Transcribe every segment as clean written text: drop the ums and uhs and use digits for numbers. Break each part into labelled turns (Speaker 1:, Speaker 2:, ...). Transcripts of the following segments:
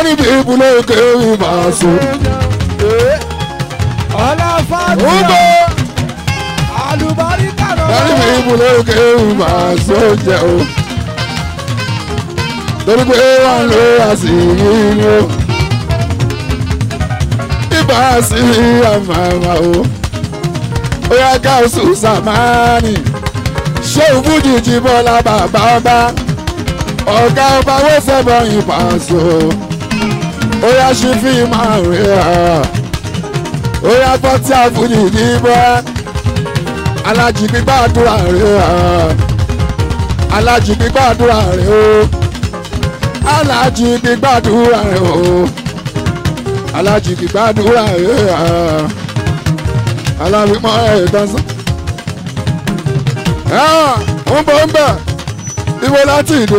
Speaker 1: many people no carry Paso.
Speaker 2: Ọlá Fátíà. Àlùbáríkà lọ.
Speaker 1: Many people no carry Paso jẹ́ o. Torí pé wọ́n lọ àṣírí ni o. Ibà sí àmàmà o. Ó yá Gáúsù Sàmánì. Ṣé òfújì jí Bọ́lá bàbá ọba? Ọ̀gá ọba wó fẹ́ bọ̀yìn Paso. Ó yá ṣí fíìmù àrùn ó yá gbọ́ tí àfújì jí bọ́. Alájì gbígbàdúrà rẹ̀ alájì gbígbàdúrà rẹ̀ o. Alájì gbígbàdúrà rẹ̀ o. Alájì gbígbàdúrà rẹ̀ alábìmọ̀ ẹ̀ dánsán. ń bọ̀ ń bẹ̀ ibo láti ìdè.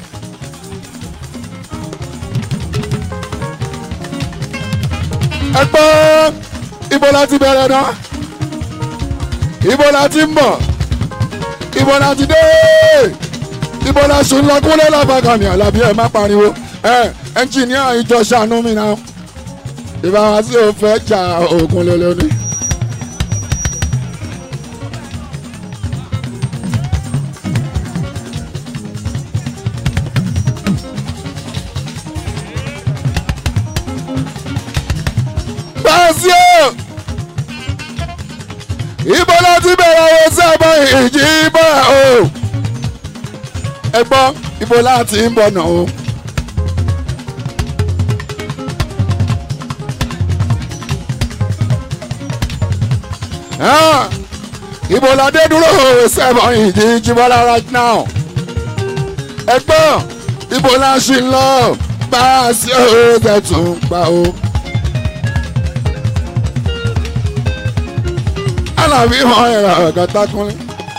Speaker 1: ẹ gbọ́ ibo láti bẹ̀rẹ̀ náà. Ibo la ti ń bọ̀, ibo la ti dé, ibo la sùn lọ Kúnlé Lábàkàmì Àlàbí ẹ̀ má pariwo ẹnjìníà ìjọ ṣàánú mi náà ìbára sí ò fẹ́ jà òògùn lélẹ̀ ní. Báàsì o. Ibo la ti bẹ̀rẹ̀ owó sábà ìjì bá o. Ẹ gbọ́ ibo la ti ń bọ̀ nà o. Ibo la dé dúró sábà ìjì Jíbọ́lá right now. Ẹ gbọ́ ibo la ṣì ń lọ bá a sí o tẹ̀tún pa o. Àlàbí hàn ẹ̀rọ ọ̀gá Kúnlé.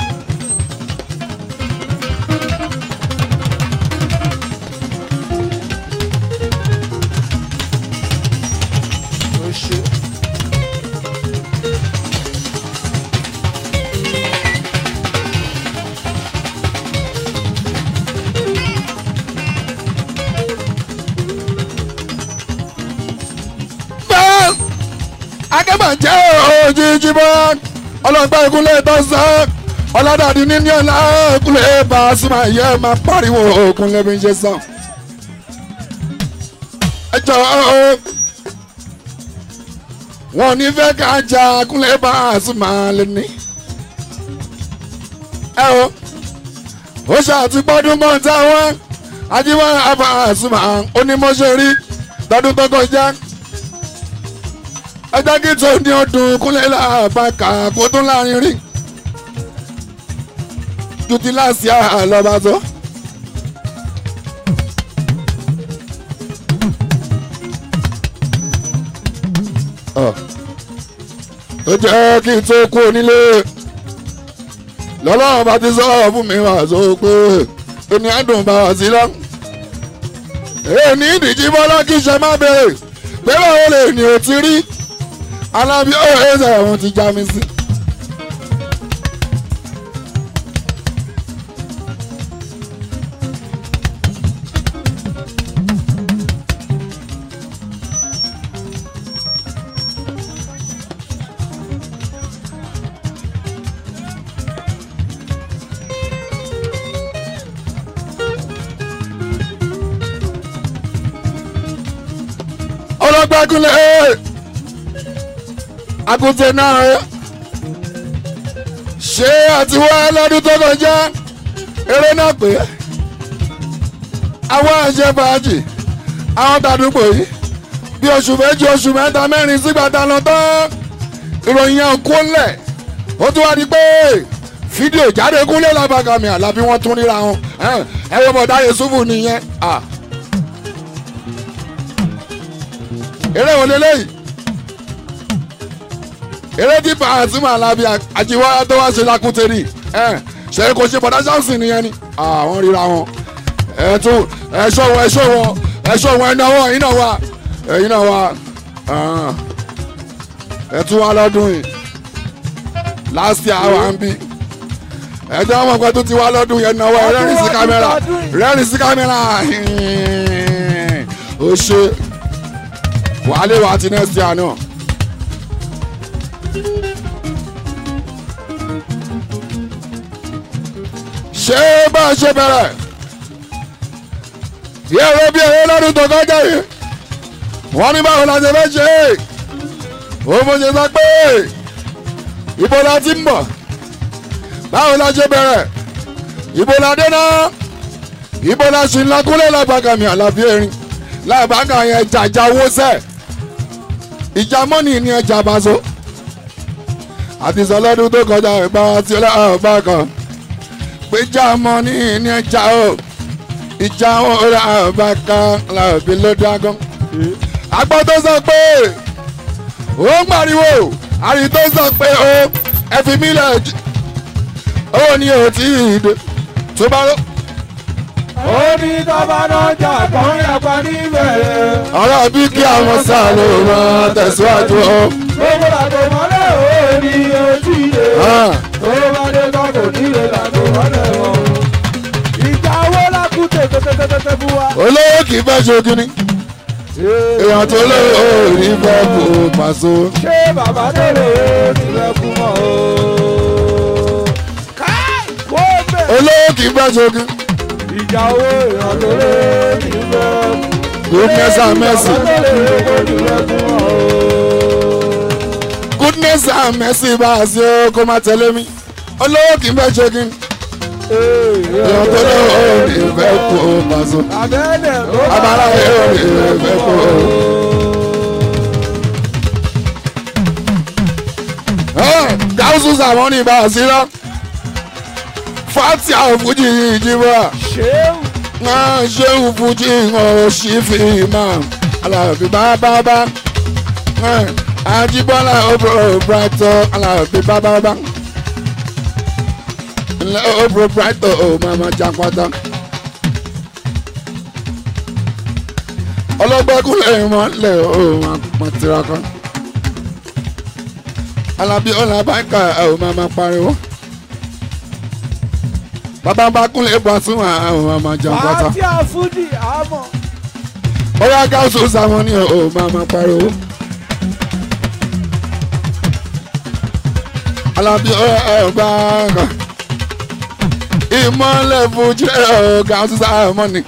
Speaker 1: Bẹ́ẹ̀ akẹ́bàjẹ́ òjijì bọ́. Ọlọ́gbà ìkúnlẹ̀ tó sọ ọlọ́dàdì níní ọ̀la ìkúnlẹ̀ bá a súnmọ́ ẹ̀yẹ máa pariwo òkúnlẹ̀ bí n ṣe sọ. Ẹ jọ wọn ò ní fẹ́ ká jà kúnlẹ̀ bá a súnmọ́ lẹ́ni. Ẹ o ó ṣàtúgbọ́dún mọ́ta wọn ajíwọ́n àbá a súnmọ́ onímọ̀ṣẹ́ rí lọ́dún tó kọjá. Ẹjẹ́ kí tó ní ọdún Kúnlé Lábàkà kó tún láàrin rí ju ti láàsì àlọ́ba tó. Ó jẹ́ kí n tó kú onílé lọ́lọ́run bá ti sọ̀rọ̀ fún mi wá sọ pé ẹni àdùn bá wá sí lọ. Èyí ìdíjí Bọ́lá kí ṣe má bèrè pé báwo lè ní o ti rí. Alábí ọ̀rọ̀ ẹ̀sẹ̀ àwọn ti já mi sí. Ọlọ́gbà Kúnlé Àgùntàn náà ṣé àti wá lọ́dún tó kọjá eré náà pé àwọn àṣẹ fàájì àwọn tàdúgbò yìí bí oṣù méjì oṣù mẹ́ta mẹ́rin sígbà tá lọ tán ìròyìn yẹn kó lẹ̀ ó tún wá di pé fídíò jáde Kúnlé Lábàkàmì Àlàbí wọ́n tún ríra wọn ẹ wọ́n bọ̀dá Yusufu nìyẹn eré wo lélẹ́yìí eré tí Pasuma Àlàbí àjíwá tó wá ṣe lákúntẹ́rì ṣe kò ṣe bọ̀dá ṣáùsì nìyẹn ni àwọn ríra wọn ẹ̀ṣọ́ wọn ẹ̀yin náà wà ẹ̀tún wa lọ́dún yìí last year wà ń bí ẹ̀jẹ̀ wọn pẹ́ tó ti wá lọ́dún yẹn náà wà rẹ́rìn sí kámẹ́rà ó ṣe wàhálẹ̀ wà ti next year náà. ṣé bá a ṣe bẹ̀rẹ̀ yẹ́rọ bí ẹ̀rọ lọ́dún tó kọjá yìí wọ́n ní báwo la ṣe fẹ́ ṣe é ó mo ṣe sọ pé ibo la ti ń bọ̀ báwo la ṣe bẹ̀rẹ̀ ibo la dé náà ibo la ṣì ń lakúlẹ̀ lábàgàmì àlàbí erin lábàgà yẹn jàjà owó sẹ́ ìjà mọ́nì ní ẹja bàṣọ àti sọlọ́dún tó kọjá ìgbà tí ọlọ́ọ̀gbà kan péjà mọ́nì ní ẹja o ìjà ọlọ́ọ̀gbà kan làbí ló dágán agbọ́ tó sọ pé ó ń pariwo àrí tó sọ pé ó ẹ fi mí lẹ̀ ó ní òtí ìdè tó bá lọ.
Speaker 2: ó ní tọ́ba náà jà kàn yàgbá níbẹ̀rẹ̀.
Speaker 1: ọ̀rọ̀ bí kí àwọn sáré wọn tẹ̀síwájú o.
Speaker 2: gbogbo làgò mọ́lẹ̀ ó ní ojú ìdè. tó bá dé kọ́ kò nílé làgò mọ́lẹ̀ wọn. ìjà owó lákú tètè fún wa.
Speaker 1: olówó kì í fẹ́ ṣe kíní. èèyàn tó lówó rí fẹ́ kó pàṣọ.
Speaker 2: ṣé bàbá tó lè ní fẹ́ kú mọ́ o. káì kó bẹ̀.
Speaker 1: olówó kì í fẹ́ ṣe kíní.
Speaker 2: ìjà owó èèyàn tó lè ní fẹ́ kú.
Speaker 1: goodness and mercy. goodness and mercy bá a ṣe kó má tẹ̀lé mi. olówó kì í fẹ́ ṣe kíní. èèyàn tó lówó rí fẹ́ kó pàṣọ. abala yóò rí fẹ́ kó. gáúsù sàmọ́nì bá a sí lọ. fati àwọn fújì yìí jí wá. ṣéwù fújì ọ̀rọ̀ sí fi máa alábí bábábá. Ajíbọ́lá ọ̀bùrọ̀ brighton alábí bábábá. ọ̀bùrọ̀ brighton ò máa ma jàpátá. ọlọ́gbẹ́kúnlẹ̀ ìmọ̀lẹ̀ ò máa pọ̀ tiraka. Alábí ọ̀làbáìkà ò máa ma pariwo. Bàbá bá kúnlẹ̀ Pasuma àwọn máa jẹun pátá.
Speaker 2: àti àfúdì àmọ́.
Speaker 1: Bóyá gáúsù sàmọ́ ni ò máa ma pariwo. Alábí ọ̀gbà kan. Ìmọ̀lẹ̀ fújì gáúsù sàmọ́ ni.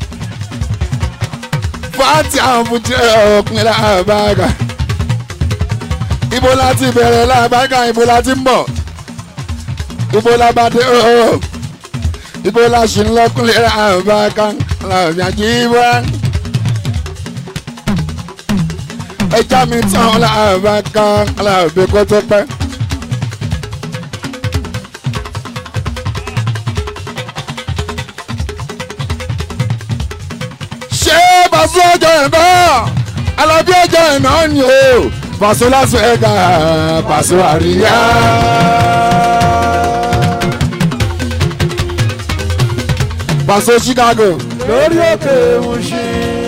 Speaker 1: Fáàtì àwọn fújì ọ̀kùnrin làbága. Ibo láti bẹ̀rẹ̀ làbága, ibo láti ń bọ̀. Ibo làbàdé ooo. Ibo la ṣì ń lọ́kùnrin làbága làbíàjì wá. Ẹja mi tán làbága làbí kó tó pẹ́. Ṣé Paso ọjọ́ ẹ̀ náà? Alábí ọjọ́ ẹ̀ náà ni o. Paso Las Vegas, Paso àríyá. Paso Chicago.
Speaker 2: lórí òkè Mushin.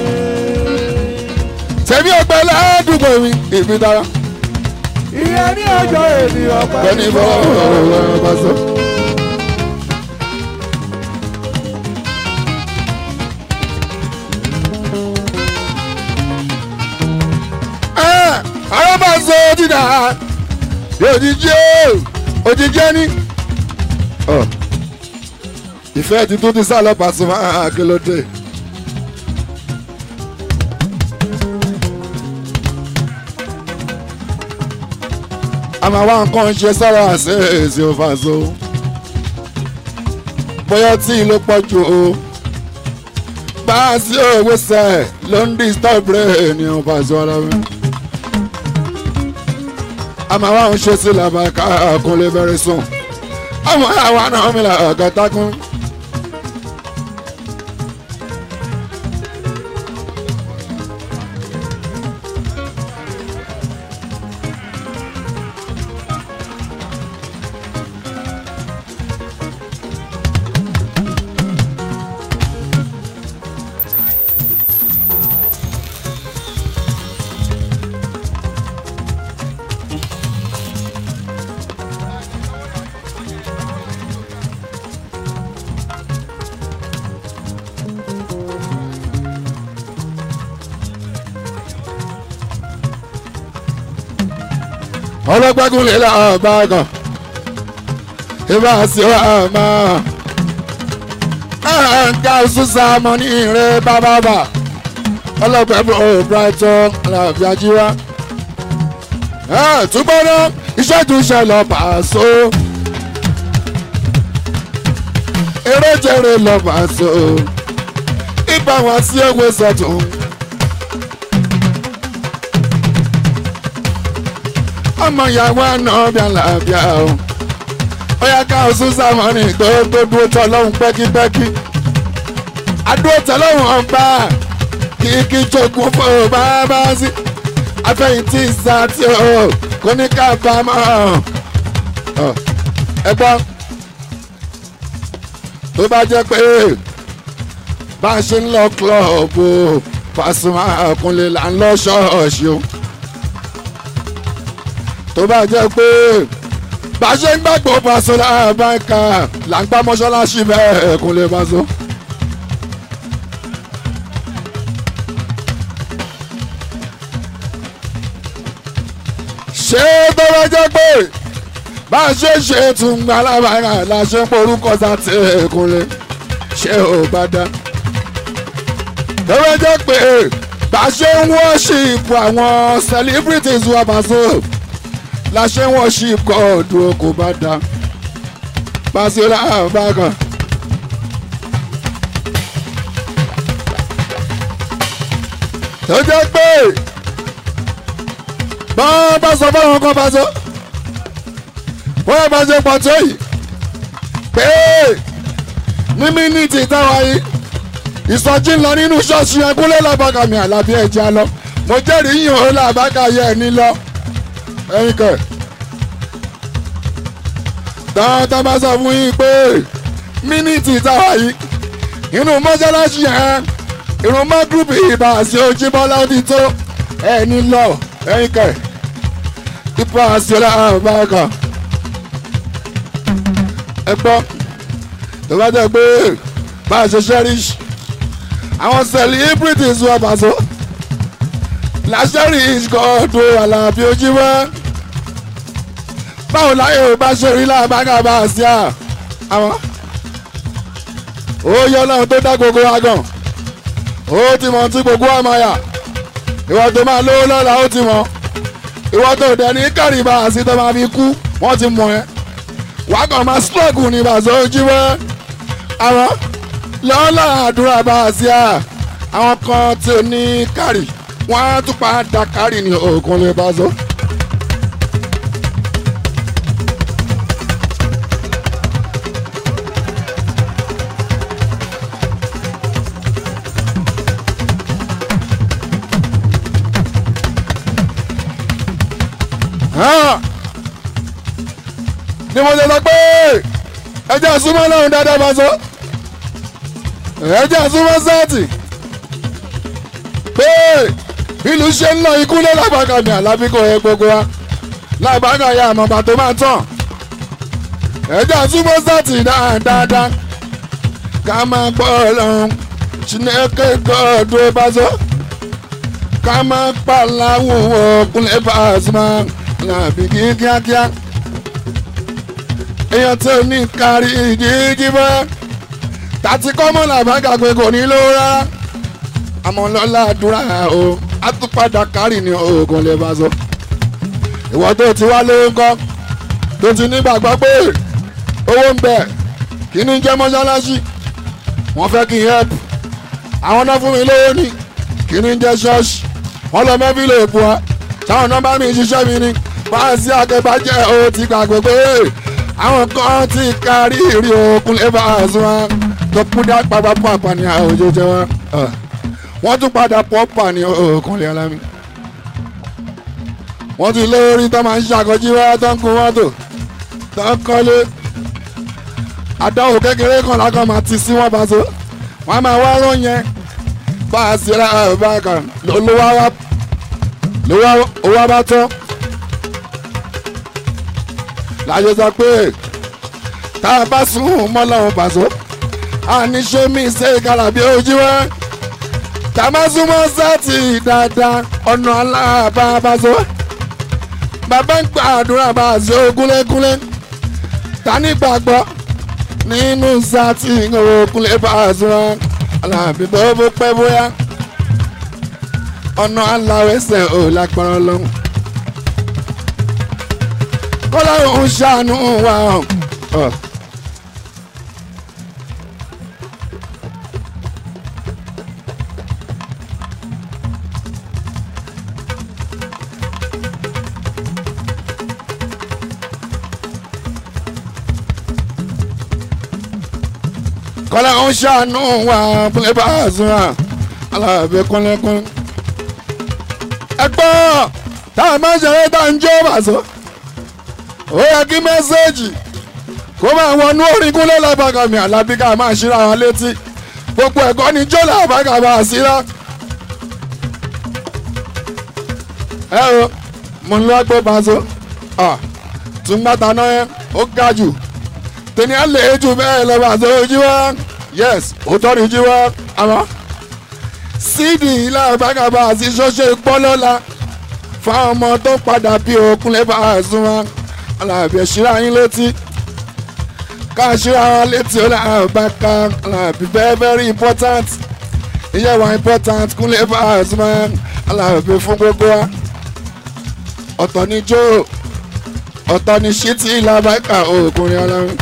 Speaker 1: Tẹ̀mí ọgbẹ́ ládùúgbò mi, ìbí dára.
Speaker 2: ìyẹn ní ọjọ́ ènìyàn pẹ̀lú.
Speaker 1: Bẹ́ẹ̀ni bọ́ọ̀ Paso. Àwọn Paso dídà òjijì ẹni. Ìfẹ́ ti tún ti sá lọ Pasuma kílódé. Àmọ́ àwọn nǹkan ṣe sára àṣẹ èsì Paso. Bóyá tí ló pọ̀ jù o. Bá a sí òwe sẹ̀ ló ń disturb rẹ̀ ní Paso ara mi. Àmọ́ àwọn ṣe sí làbàkà kúnlé bẹ̀rẹ̀ sùn. Àmọ́ àwọn náà mi là ọ̀gọ́tàkùn. ọlọ́gbẹ́gun lè la ọba kan ìbá sí ọmọ ẹ̀ǹkà ṣùṣà mọ́ ní ìrẹ́ bábábà ọlọ́gbẹ́gun Brighton aláàfin ajíwá túbọ̀ náà ìṣẹ́jú ìṣẹ̀lẹ̀ Paso eré jẹrẹ lọ Paso ibà wọn sí ewé sọ̀tún. ọmọ ìyàwó àná bí àlàáfíà o ó yá ká oṣù sàmọ́nì tó dúró tọ́ lọ́hùn pẹ́kípẹ́kí adúró tọ́ lọ́hùn ọgbà kìkì jogún fún bàbá sí afẹ́yìntì sàtì o kò ní ká bàmọ́ ẹ gbọ́ tó bá jẹ́ pé bá a ṣe ń lọ kílọ̀bù Pasuma Akunle là ń lọ ṣọ́ọ̀ṣì o tó bá jẹ́ pé bá a ṣe ń gbàgbọ́ Paso lábáńkà là ń gbá mọ́ṣáláṣí bẹ́ẹ̀ Kunle Paso. ṣé tó bá jẹ́ pé bá a ṣe ṣe tún gba lábáńkà la ṣe ń porúkọ sáté Kunle ṣé ò bá dá. tó bá jẹ́ pé bá a ṣe ń wọ́ṣìpù àwọn celebrities wa Paso láṣẹ wọn ṣì kọ́ ọdún kò bá da Paso láàbàkàn. tó jẹ́ pé bọ́n bá sọ fáwọn kan Paso wọ́n bá ṣe pọ̀ tó yìí pé ní mínítì táwa yìí ìsọjí ń lọ nínú ṣọ́ọ̀ṣì Akunle Lábàkà mi Àlàbí ẹ̀jẹ̀ lọ mo jẹ́rìí yìí ó Lábàkà yẹ ẹ̀ ní lọ. ẹ̀yin kẹ̀ dáadáa bá sọ fún yín pé mínítì táwa yìí inú mọ́ṣáláṣí yẹn irun mọ́ gúrúùpù ìbá àti Ojúbọ́lá ó ti tó ẹni lọ ẹ̀yin kẹ̀ ipò àti Lábàkà ẹ gbọ́ tó bá jẹ́ pé bá a ṣe cherish àwọn celebrities wa Paso làṣẹ́rì ìṣkọ́ọ̀dù Àlàbí Ojúwá báwo láyé ò bá ṣe rí Lábàkà bá a sí àwọn ó yọ Ọlọ́run tó dá gbogbo wa gan ó ti mọ̀ tí gbogbo wa máa yà ìwọ tó máa lówó lọ́la ó ti mọ̀ ìwọ tó dẹ̀ ní kárì bá a sí tó máa fi kú wọ́n ti mọ̀ ẹ́ wàá kàn máa struggle ní Paso Ojúwá àwọn lọ́la àdúrà bá a sí àwọn kan tí ò ní kárì wọ́n á tún padà kárì ní Kunle Paso. ni mo ṣe sọ pé ẹjẹ́ àsúnmọ́ lọ́run dáadáa Paso ẹjẹ́ àsúnmọ́ sáàtì pé ìlú ṣe ń lọ ikú lé Lábàkà mi Àlàbí kò yẹ gbogbo wa Lábàkà ya àmọ̀gbà tó máa tàn ẹjẹ́ àsúnmọ́ sáàtì dáadáa ká máa gbọ́ Ọlọ́run Chineke gbọ́dọ̀ Paso ká máa pàláwò Kunle Pasuma Àlàbí kíákíá èèyàn tó ní kárí ìjíjí bá tàti kọ́mọ́ Lábàkà pé kò ní lówó rárá àmọ́ lọ́la àdúrà o àtúpadà kárì ní Kunle Paso ìwọ tó ti wá lówó ńkọ́ tó ti nígbàgbọ́ pé owó ń bẹ kí ni jẹ́ mọ́ṣáláṣí wọ́n fẹ́ kí n help àwọn náà fún mi lówó ní kí ni jẹ́ ṣọ́ọ̀ṣì wọ́n lọ mẹ́bí lè bu wa táwọn nọ́mbà mi ṣiṣẹ́ mi ní fáàsì akẹ́bàjẹ́ o ti gbàgbé pé àwọn kan ti kárí ìrì Kunle Pasuma tó kú dá pàpàpọ̀ àpànìyàn òjòjò wọn wọ́n tún padà pọ́pà ní Kunle Alámì wọ́n ti lórí tó máa ń ṣàkójú wá tó ń kún mọ́tò tó ń kọ́lé àdáwò kékeré kan lákàn máa ti sí wọn Paso wọn máa wá rán yẹn bá a sì ra Lábàkà owó bá tán láyé sọ pé tá a bá sùn mọ́ lọ́wọ́ Paso àní ṣe mí ṣe Àlàbí Ojúwá tá a bá súnmọ́ sáàtì dáadáa ọ̀nà aláàbá Paso bàbá ń gbàdúrà bá a ṣe ogúnlégúnlé ta ní gbàgbọ́ nínú sátì òkúnlé bá a ṣe wọn Alábí bó pẹ́ bóyá ọ̀nà aláwẹ̀sẹ̀ ò lágbára lọ́hùn kọ́lá òun ṣàánú wa ọ̀. kọ́lá ń ṣàánú wa bílẹ̀ bá a sùn wa Alábí kúnlẹ́kún. ẹ gbọ́ tá a máa ń ṣeré tá a ń jó bàṣọ. ó yẹ kí mẹ́sẹ́ẹ̀jì kó máa wọnú orin Kúnlé Lábàkàmí Àlàbí ká máa ṣíra wọn létí gbogbo ẹ̀kọ́ ni jó Lábàkàmí àṣírá. ẹ o mo ń lọ gbé bàṣọ tún gbàtà náà yẹn ó ga jù tẹni á lè jù bẹ́ẹ̀ lọ bàṣọ ojú wa yes òótọ́ ni ojú wa àmọ́ sídìí Lábàkàmí àti ṣọ́ṣẹ́ pọ́lọ́la fáwọn ọmọ tó padà bí Kúnlé bá a sún wọn Alábí ṣíra yín létí ká ṣíra wọn létí ó láwọn bá ká Alábí very very important ìyẹn wà important Kúnlé bá a sún wọn Alábí fún gbogbo wa ọ̀tọ̀ ni jó ọ̀tọ̀ ni ṣítì Lábàkà òkùnrin ọlọ́run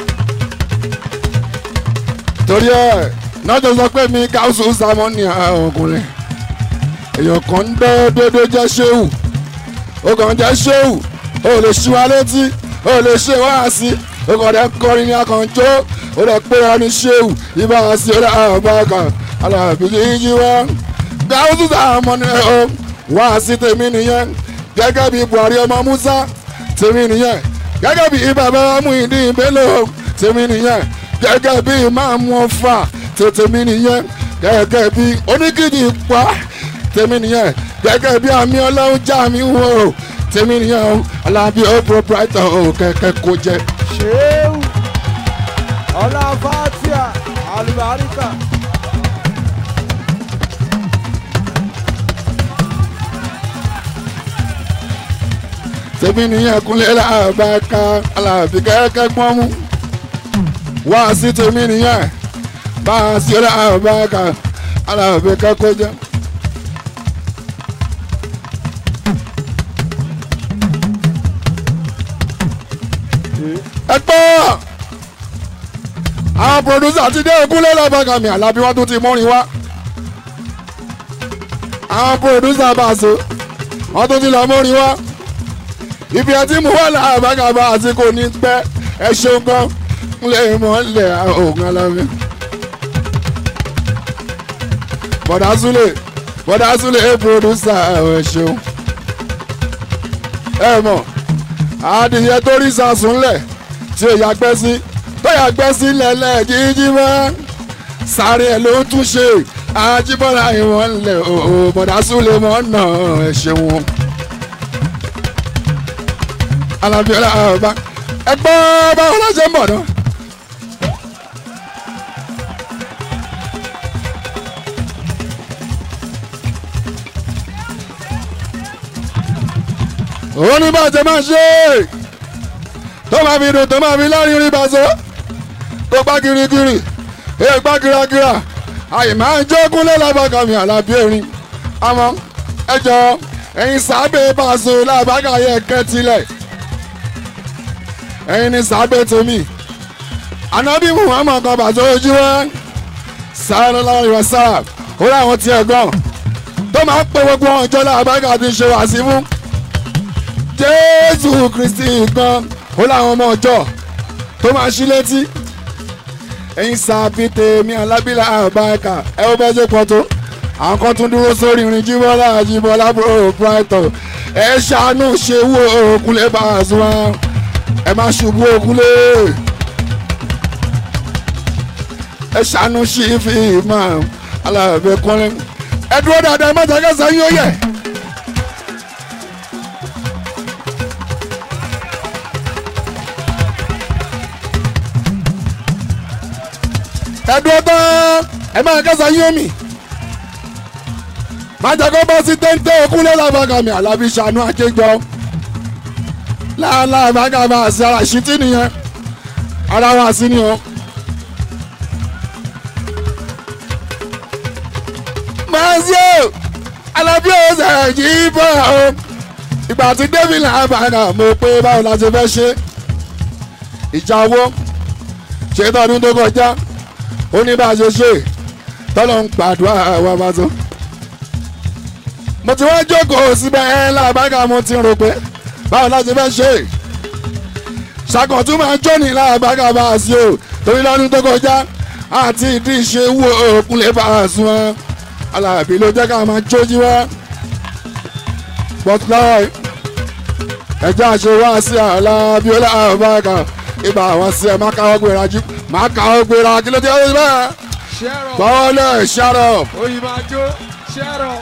Speaker 1: torí ẹ̀ náà tó sọ pé mi káwùsù sàmọ́nì ọkùnrin èèyàn kan ń dédé jẹ́ ṣéwù ó kàn jẹ́ ṣéwù ó lè ṣí wa létí ó lè ṣe wá sí ó kàn dé kọrin ní akànjó ó lè pé ọ ní ṣéwù ibà sí ó lè Lábàkà Alábí yíyí wá káwùsù sàmọ́nì ọ wá sí tèmi nìyẹn gẹ́gẹ́ bí Buhari ọmọ Musa tèmi nìyẹn gẹ́gẹ́ bí bàbá Muyideen Bello tèmi nìyẹn gẹ́gẹ́ bí Ìmáàmù Ọ̀fà tèmi nìyẹn gẹ́gẹ́ bí oníkìdí pa tèmi nìyẹn gẹ́gẹ́ bí àmì ọlọ́run já mi wò tèmi nìyẹn Alábí ó proprietor ó kẹ̀kẹ́ kó jẹ.
Speaker 2: ṣéwù ọlá fatia alùbáríkà.
Speaker 1: tèmi nìyẹn Kúnlé Lábàkà Alábí kẹ́kẹ́ gbọ́n mú wá sí tèmi nìyẹn bá a sí Lábàkà Alábí kẹ́kọ́ jẹ́. ẹ gbọ́ àwọn producer ti dé Kúnlé Lábàkàmí Àlàbí wọn tún ti mọ́rin wá àwọn producer bá a so wọn tún ti lọ mọ́rin wá ibi àti mú wà Lábàkàmí àti kò ní pẹ́ ẹ ṣeun gan lè mọ́ lẹ̀ ògùn Alábí. bọ̀dá Súlè producer ẹ ṣeun ẹ mọ̀ adìyẹ tó rí sàsúnlẹ̀ tí ó yàgbẹ́ sí tó yàgbẹ́ sí lẹ́lẹ́ jíjí mọ́ sáré ẹ̀ ló ń tún ṣe Àjíbọ́lá ìwọ̀n lẹ̀ o bọ̀dá Súlè mọ́ náà ẹ ṣeun Alábí Ọláọba ẹ gbọ́ báwo ló ṣe ń bọ̀ náà. òun ní bàjẹ́ máa ṣe tó máa fi dùn tó máa fi lárí rí bàṣọ tó gbá girigiri èè gbá gíragíra àyè máa ń jó Kúnlé Lábàkàmí Àlàbí erin àmọ́ ẹjọ́ ẹ̀yin sábẹ́ Bàṣọ Lábàkà yẹ kẹ́tìlẹ̀ ẹ̀yin ní sábẹ́ tèmi Ànábì Muhammad kan Bàṣọ ojú wọn sallallahu alaihi wasallam ó láwọn tiẹ̀ gan tó máa ń pè gbogbo ọjọ́ Lábàkà ti ṣe wá sí fún Jésù Kristi gan ó láwọn ọmọ ọjọ́ tó máa ṣí létí ẹ̀yin sábì tèmi Alábí Lábàkà ẹ ó bẹ́ẹ̀ ṣe pọ̀ tó àwọn kan tún dúró sórí irin Jíbọ́lá proprietor ẹ ṣàánú ṣe wú Kúnlé Bàṣọ ẹ má ṣubú Kúnlé ẹ ṣàánú ṣí fi máa Alábí Kúnlé ẹ dúró dáadáa ẹ má jẹ́ kẹsàn án yóò yẹ. ẹ̀dùn ọ̀tán ẹ máa kẹ́sà yín omi máa jẹ́ kó bọ́ sí téńté Kúnlé Lábàkàmí Àlàbí ṣàánú àjẹjọ láàlá bàgàbà àti ara ṣìtì nìyẹn ara wa sí ni o. Mazio Alábí ọ̀sẹ̀ yìí bọ̀ o ìgbà tí David làbàgà mo pé báwo la ṣe fẹ́ ṣe ìjà owó ṣe tọdún tó kọjá ó ní bá a ṣe ṣe tọ́lọ́ ń gbàdúrà wa bá tó. Mo ti wá jókòó síbẹ̀ ẹ́ làbàgà mo ti rò pé báwo la ṣe fẹ́ ṣe ṣàkóntún máa jóni làbàgà bá a sí o torí lọ́dún tó kọjá àti ìdí ìṣe wo òkun lè bá a sún wọn Alábí ló jẹ́ ká máa jójú wá bọ́tùláì ẹjọ́ àṣewá sí Alábí ọlọ́àbàgà ibà àwọn sí ẹ má káwọ́ gbéra jí má káwọ́ gbéra kí ló dé ọdún bẹ́ẹ̀ bọ́ọ̀lẹ̀ ṣàrọ̀.
Speaker 2: òyìnbó àjò ṣẹ́rọ̀.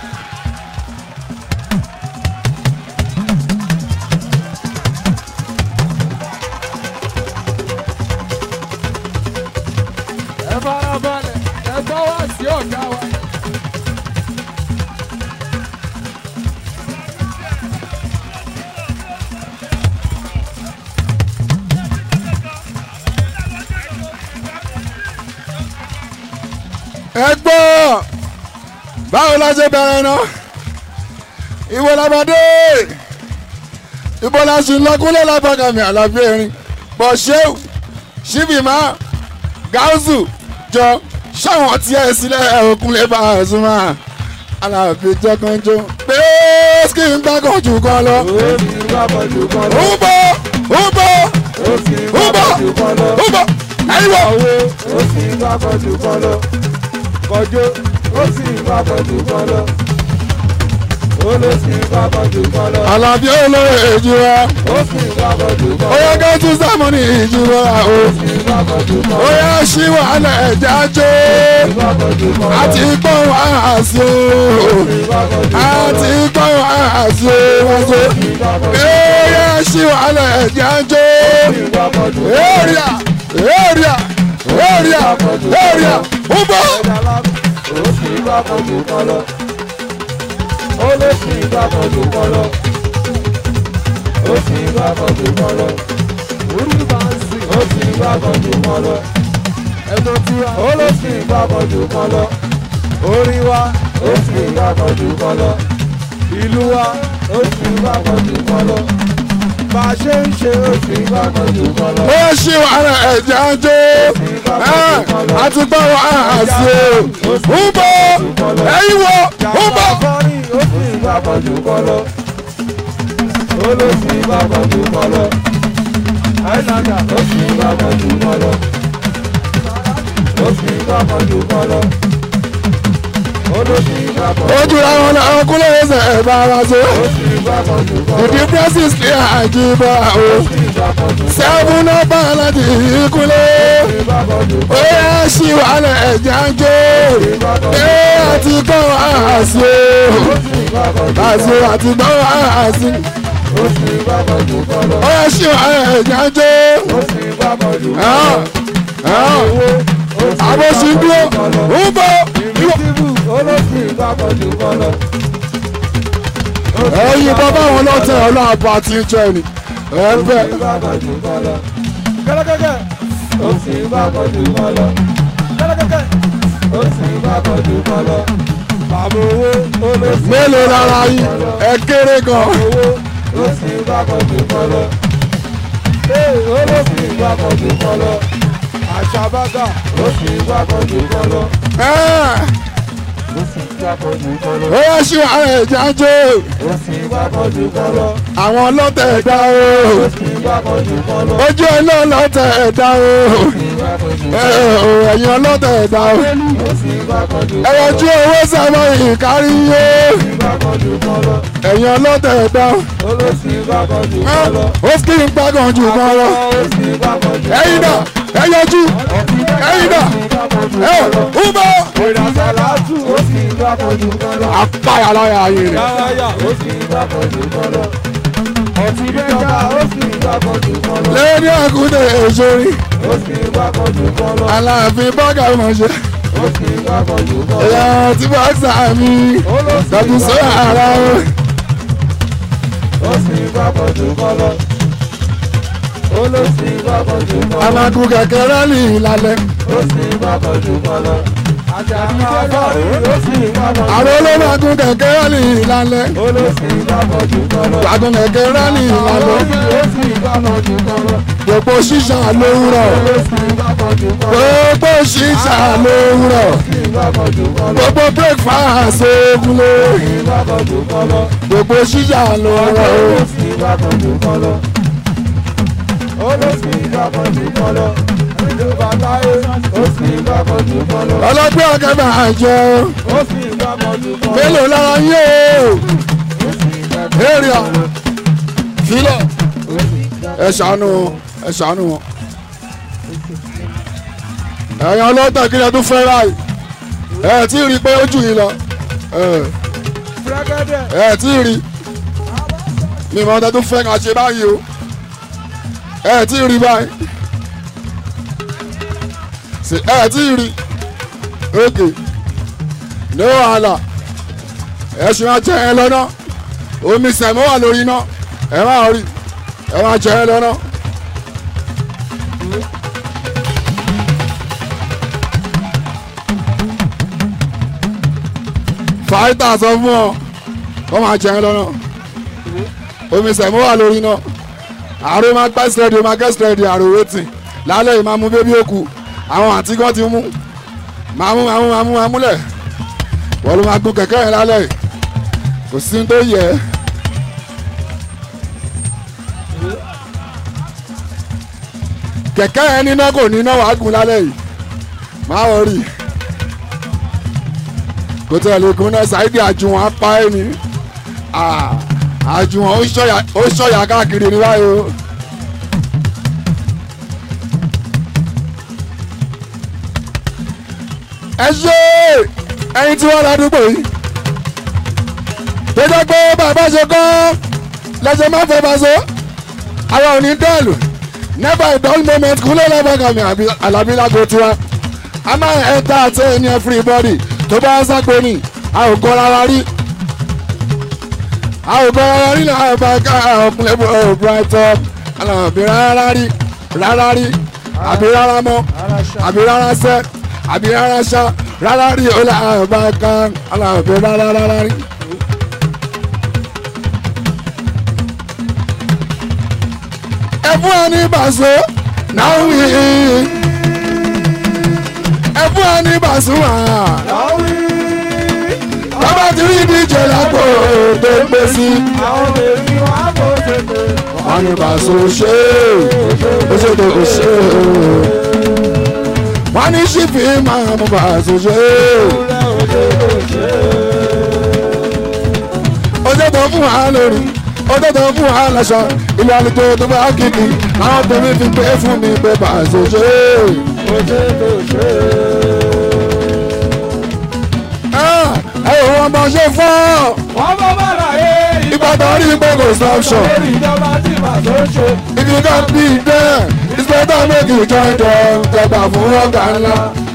Speaker 2: ẹ fara balẹ̀ ẹ gbọ́ wá sí ọ̀gá wa.
Speaker 1: Ẹ gbọ́ báwo la ṣe bẹ̀rẹ̀ náà ìwọ làbàdé ìbò la ṣì ń lọkúnlẹ̀ lábàgàmì Àlàbí erin bọ̀ ṣéwù ṣíbìmá gáúsù jọ ṣáwọn tí ẹ sílẹ̀ òkun lè bá a sún mọ́ Àlàbí jẹ́kanjọ́ pé kí n gbàgàn jù kan lọ. ó bọ̀ ẹ̀yin wọ̀.
Speaker 2: ó sì ń gbàgàn jù kan lọ. kọjọ́ ó sì ń gbàgàn jù kan lọ. ó ló sì ń gbàgàn jù kan lọ.
Speaker 1: Àlàbí olóyè ìjìra
Speaker 2: ó sì ń gbàgàn jù kan lọ.
Speaker 1: ó yẹ kí tún sàmúnì ìjìra o.
Speaker 2: ó sì ń gbàgàn jù kan lọ.
Speaker 1: ó yẹ ṣí wàhálà ẹ̀já jó àti gbọ́ wàhásí o àti gbọ́ wàhásí o wọ́n so. ó yẹ ṣí wàhálà ẹ̀já jó èrìà ó bọ̀.
Speaker 2: ó sì ń gbàgàn jù kan lọ. ó ló sì ń gbàgàn jù kan lọ. ó sì ń gbàgàn jù kan lọ. orí bá ń sìn. ó sì ń gbàgàn jù kan lọ. ẹ̀tọ́ tiwa. ó ló sì ń gbàgàn jù kan lọ. orí wa. ó sì ń gbàgàn jù kan lọ. ìlú wa. ó sì ń gbàgàn jù kan lọ. bá a ṣe ń ṣe. ó sì ń gbàgàn jù kan lọ.
Speaker 1: ó ṣí wàhálà ẹ̀já jó àti gbọ́ wàhásí o ń bọ̀ ẹ̀yin wọ̀ ń bọ̀.
Speaker 2: ó sì ń gbàgàn jù kan lọ. ó ló sì ń gbàgàn jù kan lọ. àìsàkà ó sì ń gbàgàn jù kan lọ. ó sì ń gbàgàn jù kan lọ. ó ló sì ń gbàgàn jù kan lọ.
Speaker 1: ojú àwọn làwọn kúlẹ̀ ẹsẹ̀ ẹ̀ bá wa so.
Speaker 2: ó sì ń gbàgàn jù kan lọ.
Speaker 1: ìdí precious ní àjíbá o.
Speaker 2: ó sì ń gbàgàn jù kan lọ.
Speaker 1: sẹ́fún náà bá láti ìkúlẹ̀.
Speaker 2: ó sì ń gbàgàn jù kan
Speaker 1: ó
Speaker 2: lọ.
Speaker 1: yẹ ṣí wàhálà ẹ̀já jó àti gbọ́ wàhásí o.
Speaker 2: ó sì ń gbàgàn jù kan lọ.
Speaker 1: àti gbọ́ wàhásí.
Speaker 2: ó sì ń gbàgàn jù kan lọ.
Speaker 1: ó yẹ ṣí wàhálà ẹ̀já jó.
Speaker 2: ó sì ń gbàgàn jù kan lọ.
Speaker 1: àbòsí dúró ń bọ̀.
Speaker 2: ìrìtìbù ó ló sì ń gbàgàn jù kan lọ.
Speaker 1: ẹ̀yin bàbá wọn lọ́tẹ̀ ọlọ́àbọ̀ àti ìjọ ni ẹ̀ ń bẹ̀.
Speaker 2: kẹ́lẹ́kẹ́kẹ́ ó sì ń gbàgàn jù kan lọ. kẹ́lẹ́kẹ́kẹ́ ó sì ń gbàgàn jù kan lọ. bàbá owó ó ló sì ń
Speaker 1: mélòó lára yín ẹ kéré gan.
Speaker 2: owó ó sì ń gbàgàn jù kan lọ. ó ló sì ń gbàgàn jù kan lọ. àṣàbàgà ó sì ń gbàgàn jù kan lọ. ó sì ń gbàgàn jù kan lọ.
Speaker 1: ó yẹ ṣí wàhálà ẹ̀já jó.
Speaker 2: ó sì ń gbàgàn jù kan lọ.
Speaker 1: àwọn ọlọ́tẹ̀ ẹ̀dá o.
Speaker 2: ó sì ń gbàgàn jù kan lọ.
Speaker 1: ojú ẹ̀ náà lọ́tẹ̀ ẹ̀dá o. ẹ̀yin ọlọ́tẹ̀ ẹ̀dá o.
Speaker 2: ó sì ń gbàgàn jù kan lọ.
Speaker 1: ẹ̀yọjú owó sábà ìkárí yé.
Speaker 2: ó sì ń gbàgàn jù kan lọ.
Speaker 1: ẹ̀yin ọlọ́tẹ̀ ẹ̀dá o.
Speaker 2: ó ló sì ń gbàgàn jù kan lọ.
Speaker 1: ó sì ń gbàgàn jù kan lọ.
Speaker 2: ó sì ń gbàgàn jù kan lọ.
Speaker 1: ẹ̀yin náà ẹ̀yọjú ẹ̀yin náà ń bọ̀.
Speaker 2: ìrìnàṣàlátù ó sì ń gbàgàn jù kan lọ.
Speaker 1: apáyà láyà ayé rẹ̀.
Speaker 2: yáyà ó sì ń gbàgàn jù kan lọ. ọtí bẹ́ẹ̀ká ó sì ń gbàgàn jù kan lọ.
Speaker 1: lẹ́ni àkúndé èsórí
Speaker 2: ó sì ń gbàgàn jù kan lọ.
Speaker 1: Aláàfin bọ́gà mọ̀ṣẹ́.
Speaker 2: ó sì ń gbàgàn jù kan lọ.
Speaker 1: èèyàn tí bọ́ksà mi dàbí sóyà ara o.
Speaker 2: ó sì ń gbàgàn jù kan lọ. olóṣì gbàgbọ́jú kọ́ lọ.
Speaker 1: Amagun kẹ̀kẹ́ rálì lálẹ́.
Speaker 2: Ó sì gbàgbọ́jú kọ́ lọ. Àjàdí Adọ́rí ó sì gbàgbọ́jú.
Speaker 1: Àwọn olómagun kẹ̀kẹ́ rálì lálẹ́.
Speaker 2: Olóṣì gbàgbọ́jú kọ́ lọ.
Speaker 1: Gbàgùn kẹ̀kẹ́ rálì lálẹ́.
Speaker 2: Ó sì gbàgbọ́jú kọ́ lọ.
Speaker 1: Gbogbo ṣíṣà lówùrọ̀.
Speaker 2: Olóṣì gbàgbọ́jú kọ́ lọ.
Speaker 1: Gbogbo ṣíṣà lówùrọ̀.
Speaker 2: Ó sì gbàgbọ́jú kọ́ lọ.
Speaker 1: Gbogbo breakfast ogunlé.
Speaker 2: Ó sì gbàgbọ́jú kọ́ lọ.
Speaker 1: Gbogbo ṣíṣà lówùrọ̀.
Speaker 2: Ó sì gbàgbọ́jú kọ́ lọ. Olóṣì gbàgbọ́jú kọ́ lọ. Ìjọba táyé ó sì gbàgbọ́jú kọ́ lọ.
Speaker 1: Ọlọ́gbẹ́ ọ̀gá máa jẹ o.
Speaker 2: Ó sì gbàgbọ́jú kọ́ lọ.
Speaker 1: Mélòó lára yé o? Èrìà filẹ̀ ẹ ṣàánú wọn. Ẹ̀yin ọlọ́tà kí ni ẹ tún fẹ́ ráì? Ẹ tí ì rí pé ó jù yín lọ. Ẹ tí ì rí. Mi mọ̀ ọ́n tẹ́ tún fẹ́ ká ṣe báyìí o. Ẹ tí ì rí báyìí. Ẹ tí ì rí. Ókè. Ní wàhálà. Ẹ ṣe máa jẹ ẹ lọ́nà. Omi sẹ̀mọ́ wà lórí iná. Ẹ máa rí. Ẹ máa jẹ ẹ lọ́nà. Fàáìtà sọ fún ọ. Wọ́n máa jẹ ẹ lọ́nà. Omi sẹ̀mọ́ wà lórí iná. Àrò máa gbá sẹ́ẹ̀dì, ó máa gẹ́ sẹ́ẹ̀dì àrò wétì. Lálẹ́ yìí máa mú bébí òkú. Àwọn àǹtí kan ti mú. Máa múlẹ̀. Wọ́n ló máa gun kẹ̀kẹ́ yẹn lálẹ́ yìí. Kò sí ní tó yẹ. Kẹ̀kẹ́ yẹn níná kò níná wàá gùn lálẹ́ yìí. Máa wọrí. Kò tẹ̀lé gun náà Saidi Àjùwọ̀n apá ẹ̀ ní. Àjùwọ̀n ó ṣọ̀yà káàkiri ní báyìí o. Ẹ ṣe ẹyin tí wọ́n ládùúgbò yìí. Tó jẹ́ pé bàbá ṣe kọ́ lẹ́sẹ̀ máa fẹ́ bá so. Àwọn ò ní dẹ́ẹ̀lù. Never a dull moment kúlẹ̀ lẹ́bàgàmì Àlàbí lágbo tiwa. A máa ń enter àti ẹni everybody tó bá ń sápò ní. A ò gọ́ rárá rí. A ò gọ́ rárá rí náà bá ká ọkùnrin bọ̀ bright up. Àlàbí rárá rí àbí rárá mọ́ àbí rárá sẹ́ àbí rárá ṣá rárá rí ọlá àbá ká Àlàbí rárá rí. Ẹ̀fún ẹni bàṣọ náà wí. Ẹ̀fún ẹni bàṣọ wà. Bàbá ti rí díje lápò tó gbé sí. Wọ́n ní bàṣọ ṣe ó ṣe tó kò ṣe. Wọ́n ní ṣífì máa mú bàṣọ ṣe. Ó ṣe tó fún wa lórí. Ó tọ́tọ̀ fún wa láṣọ ilé alùpùpù tó bá kìkì àwọn tèmi fi pé fún mi pé bàṣọ ṣe. Ẹ ò wọ́n bá ṣe fọ́.
Speaker 2: Wọ́n bá bá láyé
Speaker 1: Ìbàdàn rí pé kò sọ́ọ̀ṣọ̀.
Speaker 2: ìjọba tí bàtò ṣe.
Speaker 1: If you can't be there, it's better make you join them. Tẹ̀gbà fún ọ̀gá ńlá.